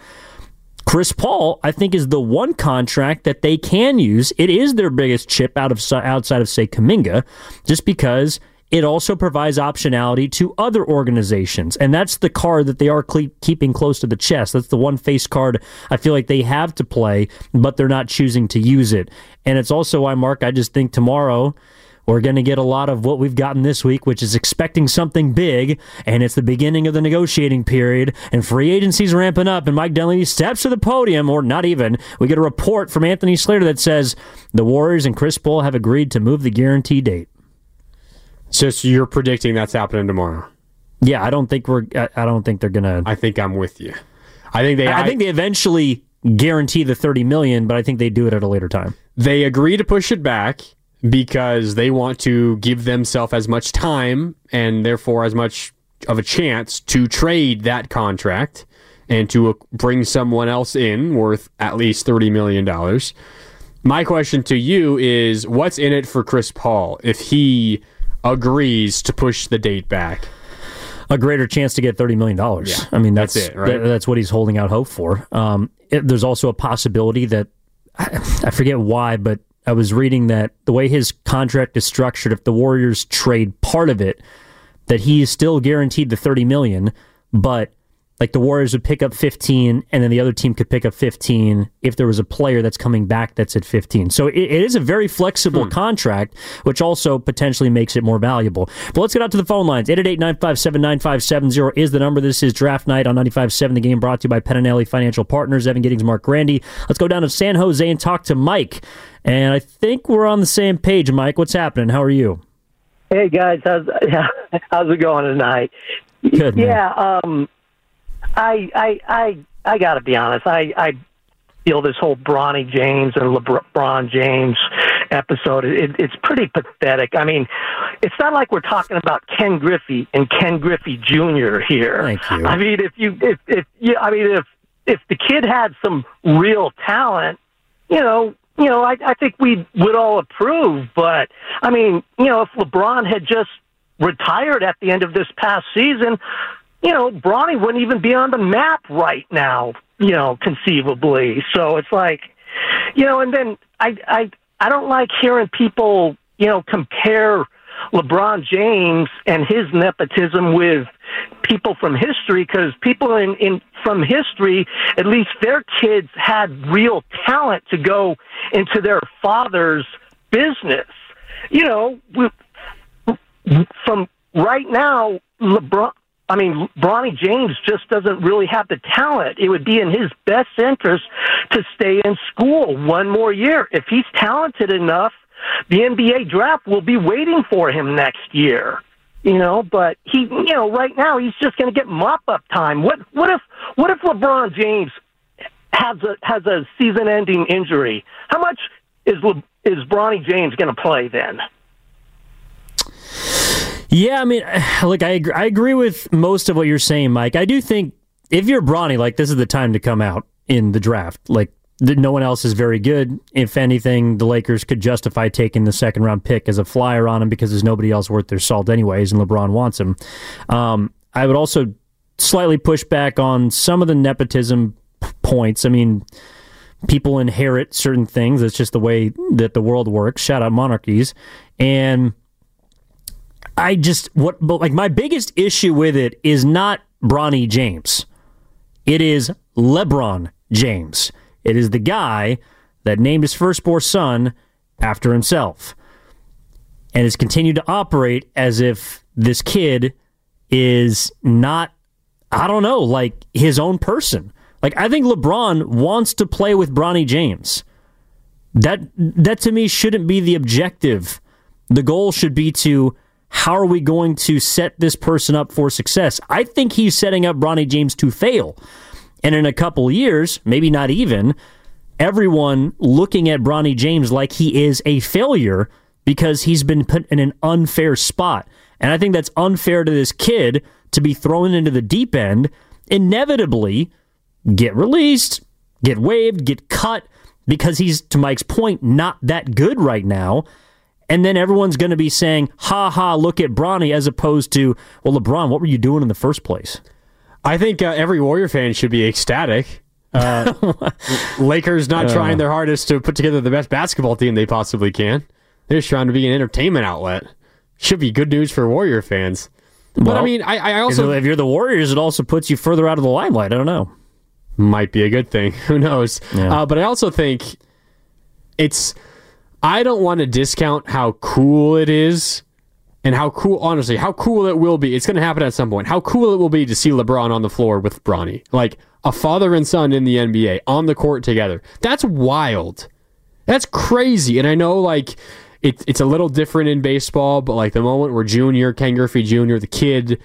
Chris Paul, I think, is the one contract that they can use. It is their biggest chip out of outside of, say, Kuminga, just because it also provides optionality to other organizations. And that's the card that they are cle- keeping close to the chest. That's the one face card I feel like they have to play, but they're not choosing to use it. And it's also why, Mark, I just think tomorrow we're going to get a lot of what we've gotten this week, which is expecting something big, and it's the beginning of the negotiating period, and free agency's ramping up, and Mike Dunleavy steps to the podium, or not even. We get a report from Anthony Slater that says the Warriors and Chris Paul have agreed to move the guarantee date. So you're predicting that's happening tomorrow? Yeah, I don't think we're. I don't think they're gonna. I think I'm with you. I think they. I, I think they eventually guarantee the thirty million, but I think they do it at a later time. They agree to push it back because they want to give themselves as much time and therefore as much of a chance to trade that contract and to bring someone else in worth at least thirty million dollars. My question to you is, what's in it for Chris Paul if he agrees to push the date back? A greater chance to get thirty million dollars. Yeah, I mean, that's, that's it, right? That, that's what he's holding out hope for. Um, it, there's also a possibility that, I, I forget why, but I was reading that the way his contract is structured, if the Warriors trade part of it, that he is still guaranteed the thirty million dollars, but like the Warriors would pick up fifteen, and then the other team could pick up fifteen if there was a player that's coming back that's at fifteen. So it, it is a very flexible hmm. contract, which also potentially makes it more valuable. But let's get out to the phone lines. eight eight eight, nine five seven, nine five seven zero is the number. This is Draft Night on ninety-five point seven The Game, brought to you by Penninelli Financial Partners. Evan Giddings, Mark Grandy. Let's go down to San Jose and talk to Mike. And I think we're on the same page, Mike. What's happening? How are you? Hey, guys. How's, how's it going tonight? Good, man. Yeah, um... I I I I got to be honest. I I feel this whole Bronny James and LeBron James episode. It, it's pretty pathetic. I mean, it's not like we're talking about Ken Griffey and Ken Griffey Junior here. Thank you. I mean, if you if if yeah, I mean if if the kid had some real talent, you know. You know, I, I think we would all approve. But I mean, you know, if LeBron had just retired at the end of this past season, you know, Bronny wouldn't even be on the map right now, you know, conceivably. So it's like, you know, and then I, I, I don't like hearing people, you know, compare LeBron James and his nepotism with people from history, because people in, in from history, at least their kids had real talent to go into their father's business. You know, we, from right now, LeBron, I mean, Bronny James just doesn't really have the talent. It would be in his best interest to stay in school one more year. If he's talented enough, the N B A draft will be waiting for him next year. You know, but he, you know, right now he's just going to get mop-up time. What, what if, what if LeBron James has a has a season-ending injury? How much is Le, is Bronny James going to play then? Yeah, I mean, look, I agree, I agree with most of what you're saying, Mike. I do think if you're Bronny, like, this is the time to come out in the draft. Like, no one else is very good. If anything, the Lakers could justify taking the second round pick as a flyer on him because there's nobody else worth their salt anyways, and LeBron wants him. Um, I would also slightly push back on some of the nepotism p- points. I mean, people inherit certain things. It's just the way that the world works. Shout out monarchies. And I just, what, but like my biggest issue with it is not Bronny James. It is LeBron James. It is the guy that named his firstborn son after himself and has continued to operate as if this kid is not, I don't know, like his own person. Like, I think LeBron wants to play with Bronny James. That, that to me shouldn't be the objective. The goal should be to, how are we going to set this person up for success? I think he's setting up Bronny James to fail. And in a couple years, maybe not even, everyone looking at Bronny James like he is a failure because he's been put in an unfair spot. And I think that's unfair to this kid to be thrown into the deep end, inevitably get released, get waived, get cut, because he's, to Mike's point, not that good right now. And then everyone's going to be saying, ha ha, look at Bronny, as opposed to, well, LeBron, what were you doing in the first place? I think uh, every Warrior fan should be ecstatic. Uh, Lakers not uh, trying their hardest to put together the best basketball team they possibly can. They're just trying to be an entertainment outlet. Should be good news for Warrior fans. But well, I mean, I, I also... If you're the Warriors, it also puts you further out of the limelight. I don't know. Might be a good thing. Who knows? Yeah. Uh, but I also think it's... I don't want to discount how cool it is. And how cool, honestly, how cool it will be. It's going to happen at some point. How cool it will be to see LeBron on the floor with Bronny. Like, a father and son in the N B A, on the court together. That's wild. That's crazy. And I know, like, it, it's a little different in baseball, but, like, the moment where Junior, Ken Griffey Junior, the kid,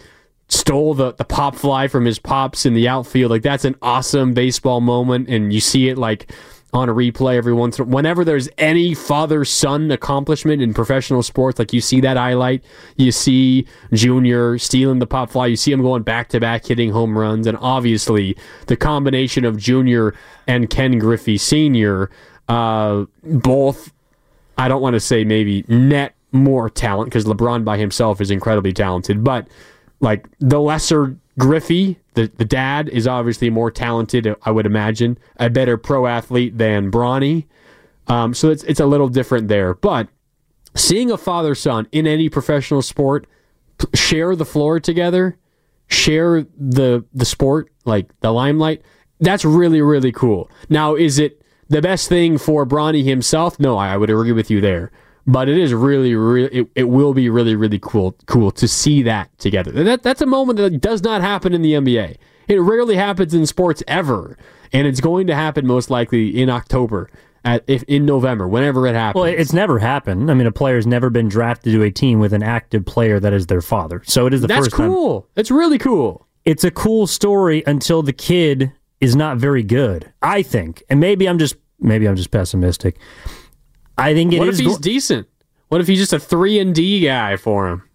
stole the, the pop fly from his pops in the outfield. Like, that's an awesome baseball moment, and you see it like on a replay every once in a while. Whenever there's any father-son accomplishment in professional sports, like you see that highlight, you see Junior stealing the pop fly, you see him going back-to-back hitting home runs, and obviously the combination of Junior and Ken Griffey Senior, uh, both, I don't want to say maybe net more talent, because LeBron by himself is incredibly talented, but like the lesser Griffey, the, the dad, is obviously more talented, I would imagine, a better pro athlete than Bronny. Um, so it's it's a little different there. But seeing a father-son in any professional sport p- share the floor together, share the the sport, like the limelight, that's really, really cool. Now, is it the best thing for Bronny himself? No, I, I would agree with you there. But it is really, really, it, it will be really, really cool cool to see that together. That That's a moment that does not happen in the N B A. It rarely happens in sports ever. And it's going to happen most likely in October, at if in November, whenever it happens. Well, it's never happened. I mean, a player's never been drafted to a team with an active player that is their father. So it is the That's first time. That's cool. It's really cool. It's a cool story until the kid is not very good, I think. And maybe I'm just maybe I'm just pessimistic. I think it what is. What if he's go- decent? What if he's just a three and D guy for him?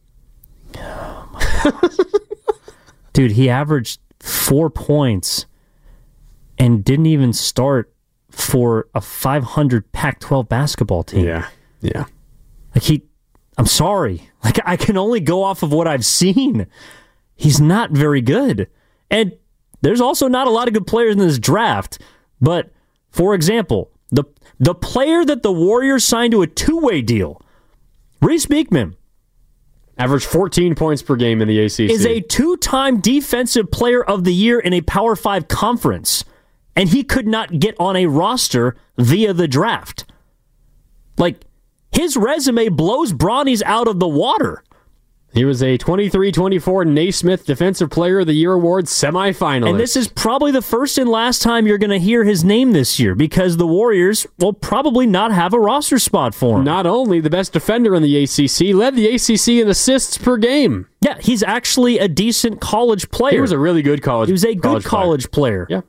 Oh my God. Dude, he averaged four points and didn't even start for a five hundred Pac twelve basketball team. Yeah, yeah. Like he, I'm sorry. Like I can only go off of what I've seen. He's not very good, and there's also not a lot of good players in this draft. But for example, the the player that the Warriors signed to a two-way deal, Reese Beekman, averaged fourteen points per game in the A C C, is a two-time Defensive Player of the Year in a Power Five conference, and he could not get on a roster via the draft. Like, his resume blows Bronny's out of the water. He was a twenty-three twenty-four Naismith Defensive Player of the Year award semifinalist. And this is probably the first and last time you're going to hear his name this year, because the Warriors will probably not have a roster spot for him. Not only the best defender in the A C C, led the A C C in assists per game. Yeah, he's actually a decent college player. He was a really good college He was a good college, college player. player.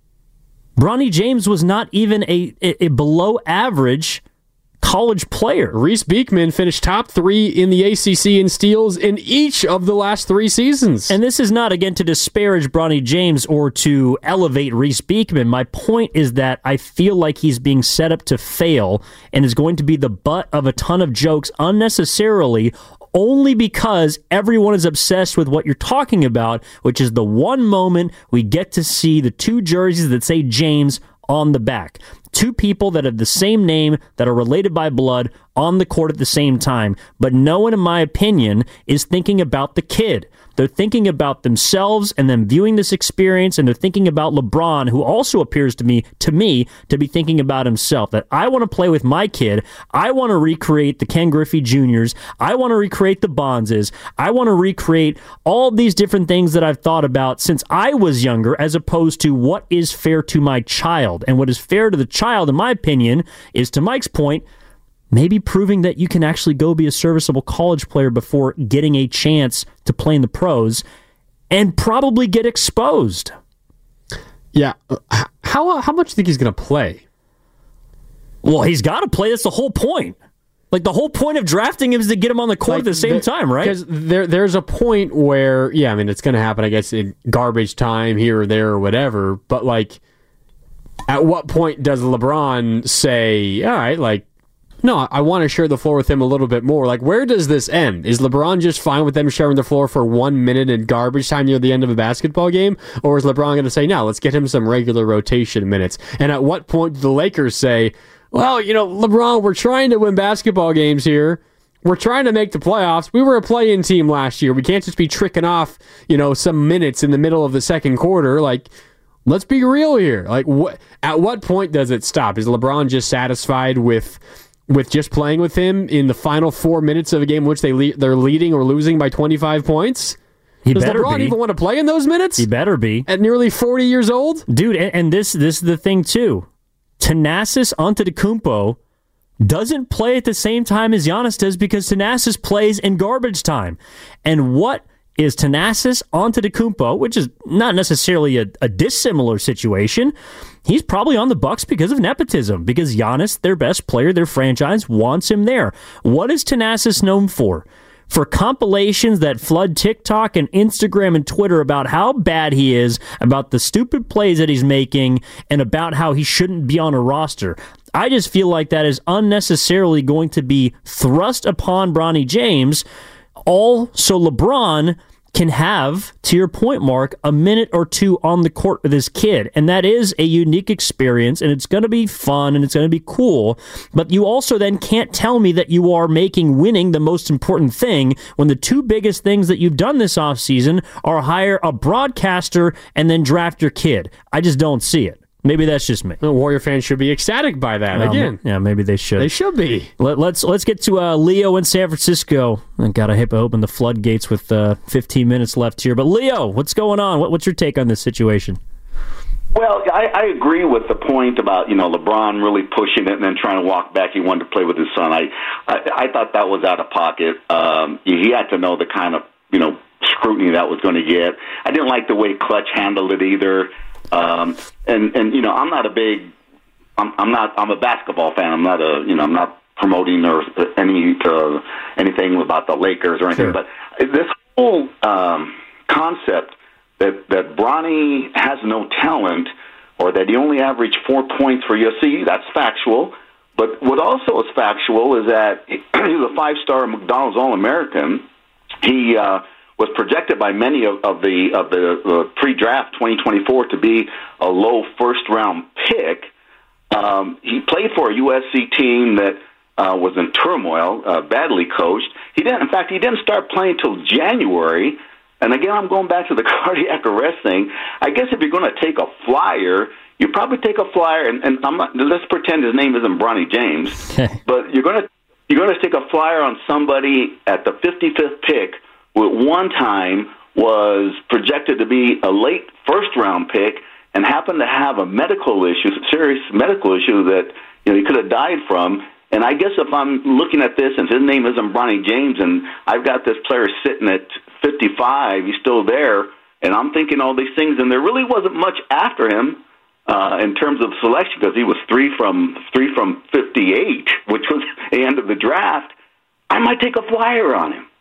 Yeah. Bronny James was not even a, a, a below average college player. Reese Beekman finished top three in the A C C in steals in each of the last three seasons. And this is not, again, to disparage Bronny James or to elevate Reese Beekman. My point is that I feel like he's being set up to fail and is going to be the butt of a ton of jokes unnecessarily, only because everyone is obsessed with what you're talking about, which is the one moment we get to see the two jerseys that say James on the back. Two people that have the same name, that are related by blood, on the court at the same time. But no one, in my opinion, is thinking about the kid. They're thinking about themselves and then viewing this experience, and they're thinking about LeBron, who also appears to me, to me, to be thinking about himself. That I want to play with my kid. I want to recreate the Ken Griffey Juniors. I want to recreate the Bonzes. I want to recreate all these different things that I've thought about since I was younger, as opposed to what is fair to my child. And what is fair to the child, in my opinion, is, to Mike's point, maybe proving that you can actually go be a serviceable college player before getting a chance to play in the pros and probably get exposed. Yeah. How how much do you think he's going to play? Well, he's got to play. That's the whole point. Like, the whole point of drafting him is to get him on the court like, at the same there, time, right? Because there, there's a point where, yeah, I mean, it's going to happen, I guess, in garbage time here or there or whatever. But, like, at what point does LeBron say, all right, like, no, I want to share the floor with him a little bit more. Like, where does this end? Is LeBron just fine with them sharing the floor for one minute in garbage time near the end of a basketball game? Or is LeBron going to say, no, let's get him some regular rotation minutes? And at what point do the Lakers say, well, you know, LeBron, we're trying to win basketball games here. We're trying to make the playoffs. We were a play-in team last year. We can't just be tricking off, you know, some minutes in the middle of the second quarter. Like, let's be real here. Like, what? At what point does it stop? Is LeBron just satisfied with... with just playing with him in the final four minutes of a game in which they le- they're leading or losing by twenty-five points? He Does better LeBron be. even want to play in those minutes? He better be. At nearly forty years old? Dude, and, and this this is the thing, too. Thanasis Antetokounmpo doesn't play at the same time as Giannis does, because Thanasis plays in garbage time. And what is Thanasis Antetokounmpo, which is not necessarily a, a dissimilar situation. He's probably on the Bucks because of nepotism, because Giannis, their best player, their franchise, wants him there. What is Thanasis known for? For compilations that flood TikTok and Instagram and Twitter about how bad he is, about the stupid plays that he's making, and about how he shouldn't be on a roster. I just feel like that is unnecessarily going to be thrust upon Bronny James, all so LeBron can have, to your point, Mark, a minute or two on the court with his kid. And that is a unique experience, and it's going to be fun, and it's going to be cool. But you also then can't tell me that you are making winning the most important thing when the two biggest things that you've done this offseason are hire a broadcaster and then draft your kid. I just don't see it. Maybe that's just me. The Warrior fans should be ecstatic by that. Um, Again, yeah, maybe they should. They should be. Let, let's let's get to uh, Leo in San Francisco. I gotta open the floodgates with uh, fifteen minutes left here. But Leo, what's going on? What, what's your take on this situation? Well, I, I agree with the point about, you know, LeBron really pushing it and then trying to walk back. He wanted to play with his son. I I, I thought that was out of pocket. Um, he had to know the kind of, you know, scrutiny that was going to get. I didn't like the way Clutch handled it either. Um, and, and, you know, I'm not a big, I'm, I'm not, I'm a basketball fan. I'm not a, you know, I'm not promoting or any, uh, anything about the Lakers or anything, sure. But this whole, um, concept that, that Bronny has no talent or that he only averaged four points for U S C, that's factual. But what also is factual is that he was a five-star McDonald's All-American. He, uh, was projected by many of, of the of the uh, pre-draft twenty twenty-four to be a low first-round pick. Um, he played for a U S C team that uh, was in turmoil, uh, badly coached. He didn't. In fact, he didn't start playing till January. And again, I'm going back to the cardiac arrest thing. I guess if you're going to take a flyer, you probably take a flyer, and, and I'm not, let's pretend his name isn't Bronny James, but you're going to you're going to take a flyer on somebody at the fifty-fifth pick. At one time was projected to be a late first-round pick and happened to have a medical issue, serious medical issue that, you know, he could have died from. And I guess if I'm looking at this and his name isn't Bronny James and I've got this player sitting at fifty-five, he's still there, and I'm thinking all these things, and there really wasn't much after him uh, in terms of selection because he was three from three from fifty-eight, which was the end of the draft. I might take a flyer on him.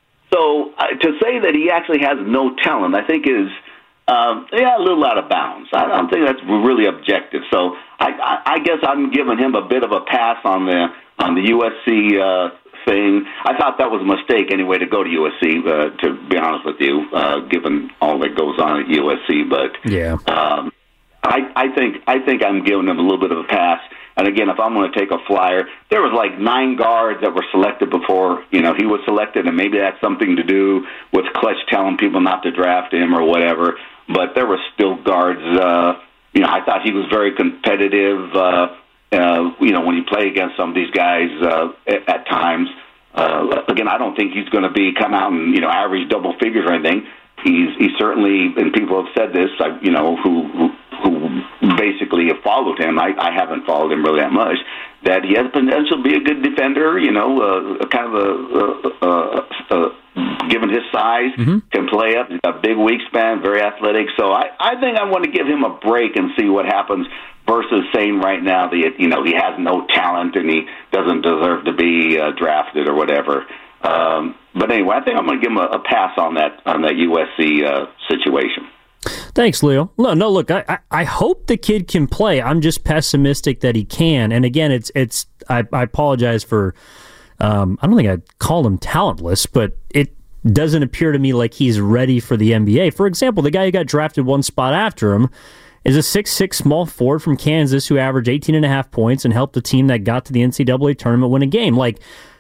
So uh, to say that he actually has no talent, I think is uh, yeah a little out of bounds. I don't think that's really objective. So I, I, I guess I'm giving him a bit of a pass on the on the U S C uh, thing. I thought that was a mistake anyway to go to U S C. Uh, to be honest with you, uh, given all that goes on at U S C, but yeah, um, I, I think I think I'm giving him a little bit of a pass. And again, if I'm going to take a flyer, there was like nine guards that were selected before, you know, he was selected, and maybe that's something to do with Clutch telling people not to draft him or whatever. But there were still guards. Uh, you know, I thought he was very competitive. Uh, uh, you know, when you play against some of these guys uh, at, at times. Uh, again, I don't think he's going to be come out and you know average double figures or anything. He's he certainly, and people have said this, I, you know, who. who who basically have followed him. I, I haven't followed him really that much. That he has potential to be a good defender, you know, uh, kind of a, uh, uh, uh, given his size, mm-hmm. can play up. He's got a big wingspan, very athletic. So I, I think I want to give him a break and see what happens versus saying right now that, you know, he has no talent and he doesn't deserve to be uh, drafted or whatever. Um, but anyway, I think I'm going to give him a, a pass on that on that U S C uh, situation. Thanks, Leo. No, no. Look, I, I hope the kid can play. I'm just pessimistic that he can. And again, it's it's. I, I apologize for. Um, I don't think I'd call him talentless, but it doesn't appear to me like he's ready for the N B A. For example, the guy who got drafted one spot after him is a six foot six small forward from Kansas who averaged eighteen and a half points and helped the team that got to the N C double A tournament win a game. Like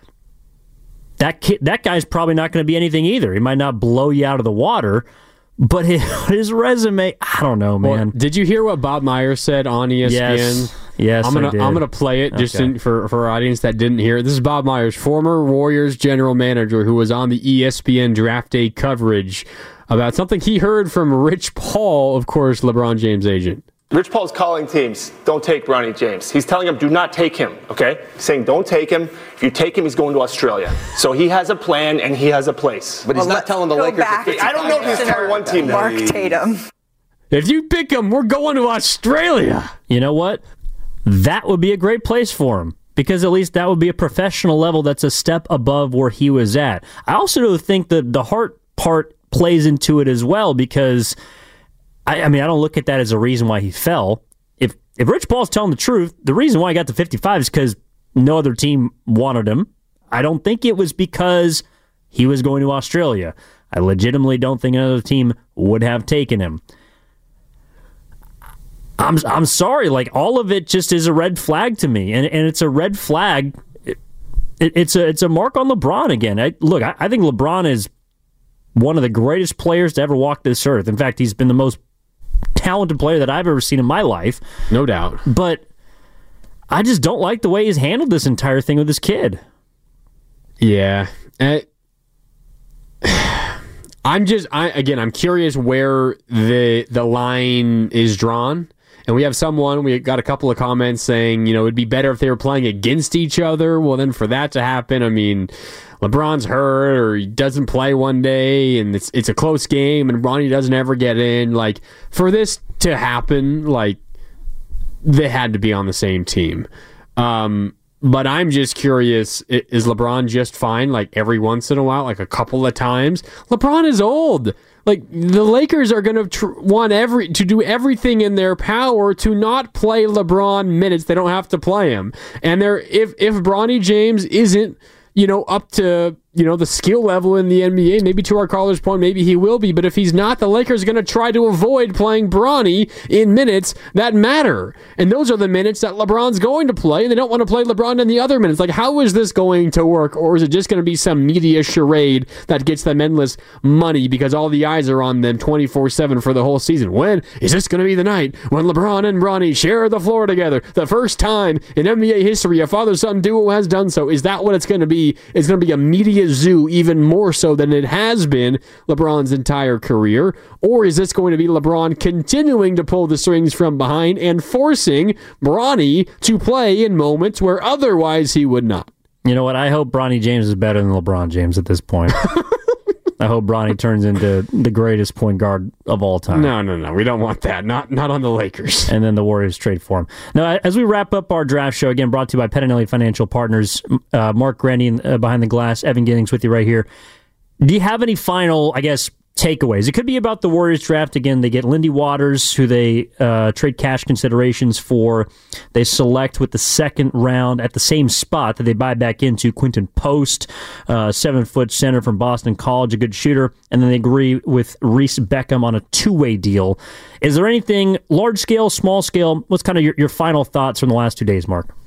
that kid, that guy's probably not going to be anything either. He might not blow you out of the water. But his, his resume, I don't know, man. Well, did you hear what Bob Myers said on E S P N? Yes, yes, I'm gonna I did. I'm gonna play it just okay. in, for for our audience that didn't hear it. This is Bob Myers, former Warriors general manager, who was on the E S P N draft day coverage about something he heard from Rich Paul, of course, LeBron James' agent. Rich Paul's calling teams, don't take Bronny James. He's telling them, do not take him, okay? He's saying, don't take him. If you take him, he's going to Australia. So he has a plan and he has a place. But he's well, not telling the Lakers. I don't know if he's telling one team. Mark Tatum. If you pick him, we're going to Australia. You know what? That would be a great place for him, because at least that would be a professional level that's a step above where he was at. I also think that the heart part plays into it as well, because I, I mean, I don't look at that as a reason why he fell. If if Rich Paul's telling the truth, the reason why he got to fifty-five is because no other team wanted him. I don't think it was because he was going to Australia. I legitimately don't think another team would have taken him. I'm I'm sorry, like all of it just is a red flag to me, and and it's a red flag. It, it, it's a it's a mark on LeBron again. I, look, I, I think LeBron is one of the greatest players to ever walk this earth. In fact, he's been the most talented player that I've ever seen in my life, no doubt. But I just don't like the way he's handled this entire thing with this kid. Yeah, uh, I'm just I again I'm curious where the the line is drawn. And we have someone, we got a couple of comments saying, you know, it'd be better if they were playing against each other. Well, then for that to happen, I mean, LeBron's hurt or he doesn't play one day and it's it's a close game and Bronny doesn't ever get in. Like, for this to happen, like, they had to be on the same team. Um, but I'm just curious, is LeBron just fine, like, every once in a while, like a couple of times? LeBron is old. Like, the Lakers are going to tr- want every to do everything in their power to not play LeBron minutes. They don't have to play him. And they're, if if Bronny James isn't, you know, up to, you know, the skill level in the N B A, maybe to our caller's point, maybe he will be. But if he's not, the Lakers are going to try to avoid playing Bronny in minutes that matter. And those are the minutes that LeBron's going to play. And they don't want to play LeBron in the other minutes. Like, how is this going to work? Or is it just going to be some media charade that gets them endless money because all the eyes are on them twenty-four seven for the whole season? When is this going to be the night when LeBron and Bronny share the floor together? The first time in N B A history a father-son duo has done so. Is that what it's going to be? It's going to be a media zoo, even more so than it has been LeBron's entire career? Or is this going to be LeBron continuing to pull the strings from behind and forcing Bronny to play in moments where otherwise he would not? You know what? I hope Bronny James is better than LeBron James at this point. I hope Bronny turns into the greatest point guard of all time. No, no, no. We don't want that. Not not on the Lakers. And then the Warriors trade for him. Now, as we wrap up our draft show, again, brought to you by Pettinelli Financial Partners, uh, Mark Grandy uh, behind the glass, Evan Giddings with you right here. Do you have any final, I guess, takeaways? It could be about the Warriors draft. Again, they get Lindy Waters, who they uh, trade cash considerations for. They select with the second round at the same spot that they buy back into Quinton Post, uh, seven-foot center from Boston College, a good shooter. And then they agree with Reese Beckham on a two-way deal. Is there anything large-scale, small-scale? What's kind of your, your final thoughts from the last two days, Mark?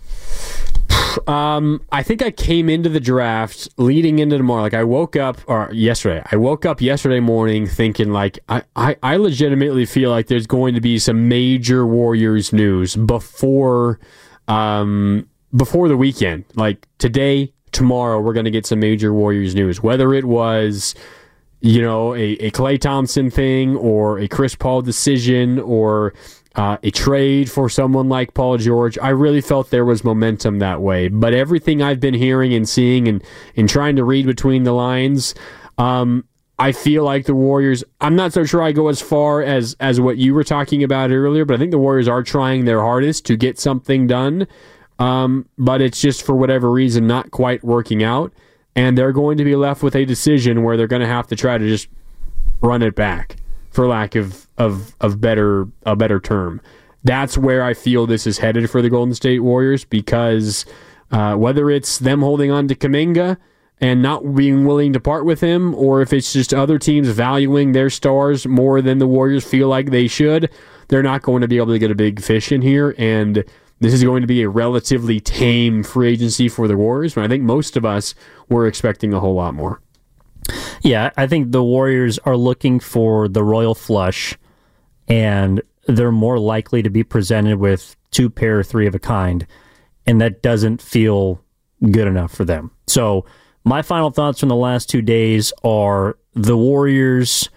Um, I think I came into the draft leading into tomorrow. Like I woke up, or yesterday, I woke up yesterday morning thinking like, I, I, I legitimately feel like there's going to be some major Warriors news before, um, before the weekend. Like today, tomorrow, we're going to get some major Warriors news. Whether it was, you know, a, a Klay Thompson thing or a Chris Paul decision or Uh, a trade for someone like Paul George. I really felt there was momentum that way. But everything I've been hearing and seeing and, and trying to read between the lines, um, I feel like the Warriors, I'm not so sure I go as far as, as what you were talking about earlier, but I think the Warriors are trying their hardest to get something done. Um, but it's just for whatever reason not quite working out. And they're going to be left with a decision where they're going to have to try to just run it back, for lack of, of of better a better term. That's where I feel this is headed for the Golden State Warriors, because uh, whether it's them holding on to Kuminga and not being willing to part with him, or if it's just other teams valuing their stars more than the Warriors feel like they should, they're not going to be able to get a big fish in here, and this is going to be a relatively tame free agency for the Warriors, but I think most of us were expecting a whole lot more. Yeah, I think the Warriors are looking for the royal flush, and they're more likely to be presented with two pair, three of a kind, and that doesn't feel good enough for them. So my final thoughts from the last two days are the Warriors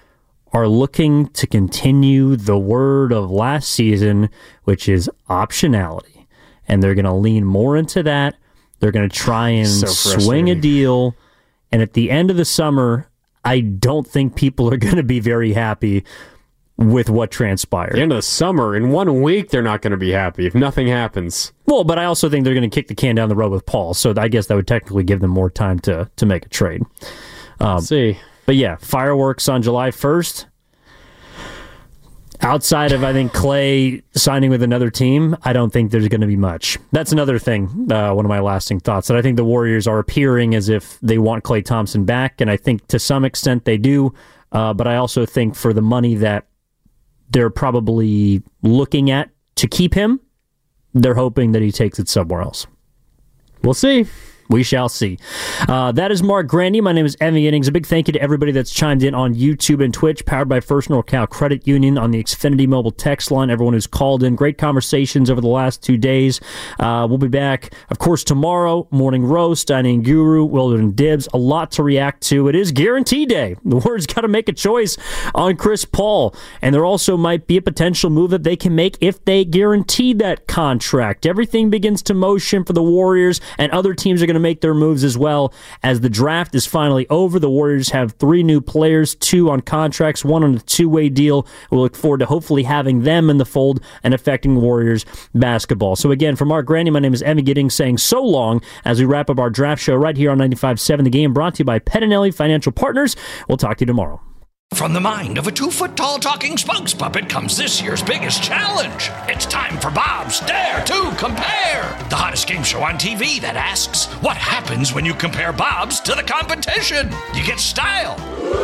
are looking to continue the word of last season, which is optionality. And they're going to lean more into that. They're going to try and So swing a deal. And at the end of the summer, I don't think people are going to be very happy with what transpired. At the end of the summer, in one week, they're not going to be happy if nothing happens. Well, but I also think they're going to kick the can down the road with Paul. So I guess that would technically give them more time to, to make a trade. Um, Let's see. But yeah, fireworks on July first. Outside of, I think, Clay signing with another team, I don't think there's going to be much. That's another thing, uh, one of my lasting thoughts, that I think the Warriors are appearing as if they want Klay Thompson back, and I think to some extent they do, uh, but I also think for the money that they're probably looking at to keep him, they're hoping that he takes it somewhere else. We'll see. We shall see. Uh, that is Mark Grandy. My name is Evan Giddings. A big thank you to everybody that's chimed in on YouTube and Twitch, powered by First NorCal Credit Union on the Xfinity Mobile text line. Everyone who's called in. Great conversations over the last two days. Uh, we'll be back, of course, tomorrow. Morning Roast, Dining Guru, Wilder and Dibs. A lot to react to. It is Guarantee Day. The Warriors got to make a choice on Chris Paul. And there also might be a potential move that they can make if they guarantee that contract. Everything begins to motion for the Warriors, and other teams are going to make their moves as well as the draft is finally over. The Warriors have three new players, two on contracts, one on a two-way deal. We'll look forward to hopefully having them in the fold and affecting Warriors basketball. So again, for Mark Grandy, my name is Evan Giddings saying so long as we wrap up our draft show right here on ninety-five point seven The Game, brought to you by Pettinelli Financial Partners. We'll talk to you tomorrow. From the mind of a two-foot-tall talking spokes puppet comes this year's biggest challenge. It's time for Bob's Dare to Compare, the hottest game show on T V that asks, what happens when you compare Bob's to the competition? You get style.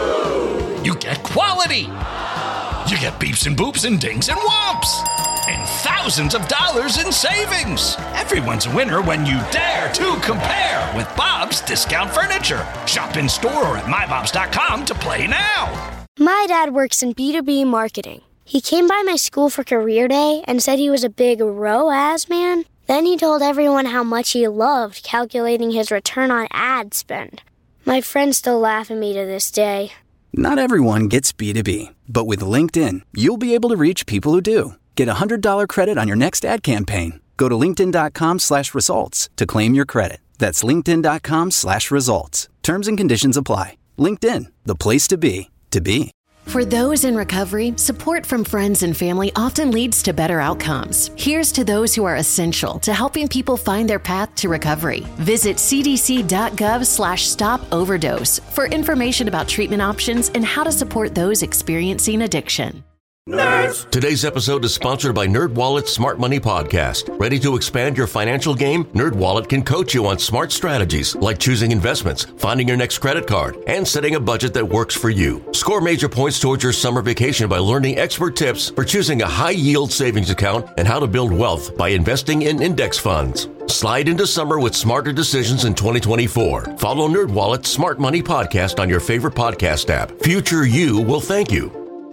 You get quality. You get beeps and boops and dings and whomps. And thousands of dollars in savings. Everyone's a winner when you dare to compare with Bob's Discount Furniture. Shop in store or at my bobs dot com to play now. My dad works in B two B marketing. He came by my school for career day and said he was a big R O A S man. Then he told everyone how much he loved calculating his return on ad spend. My friends still laugh at me to this day. Not everyone gets B two B, but with LinkedIn, you'll be able to reach people who do. Get a one hundred dollars credit on your next ad campaign. Go to linkedin.com slash results to claim your credit. That's linkedin.com slash results. Terms and conditions apply. LinkedIn, the place to be, to be. For those in recovery, support from friends and family often leads to better outcomes. Here's to those who are essential to helping people find their path to recovery. Visit cdc.gov slash stop overdose for information about treatment options and how to support those experiencing addiction. Nerds. Today's episode is sponsored by NerdWallet's Smart Money Podcast. Ready to expand your financial game? NerdWallet can coach you on smart strategies like choosing investments, finding your next credit card, and setting a budget that works for you. Score major points towards your summer vacation by learning expert tips for choosing a high-yield savings account and how to build wealth by investing in index funds. Slide into summer with smarter decisions in twenty twenty-four. Follow NerdWallet's Smart Money Podcast on your favorite podcast app. Future you will thank you.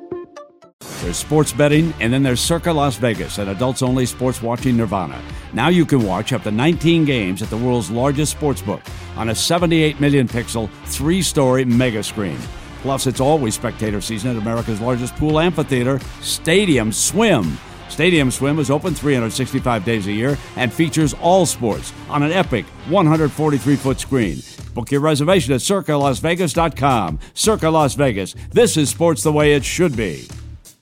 There's sports betting, and then there's Circa Las Vegas, an adults-only sports watching nirvana. Now you can watch up to nineteen games at the world's largest sportsbook on a seventy-eight million pixel, three-story mega screen. Plus, it's always spectator season at America's largest pool amphitheater, Stadium Swim. Stadium Swim is open three hundred sixty-five days a year and features all sports on an epic one hundred forty-three foot screen. Book your reservation at circa las vegas dot com. Circa Las Vegas. This is sports the way it should be.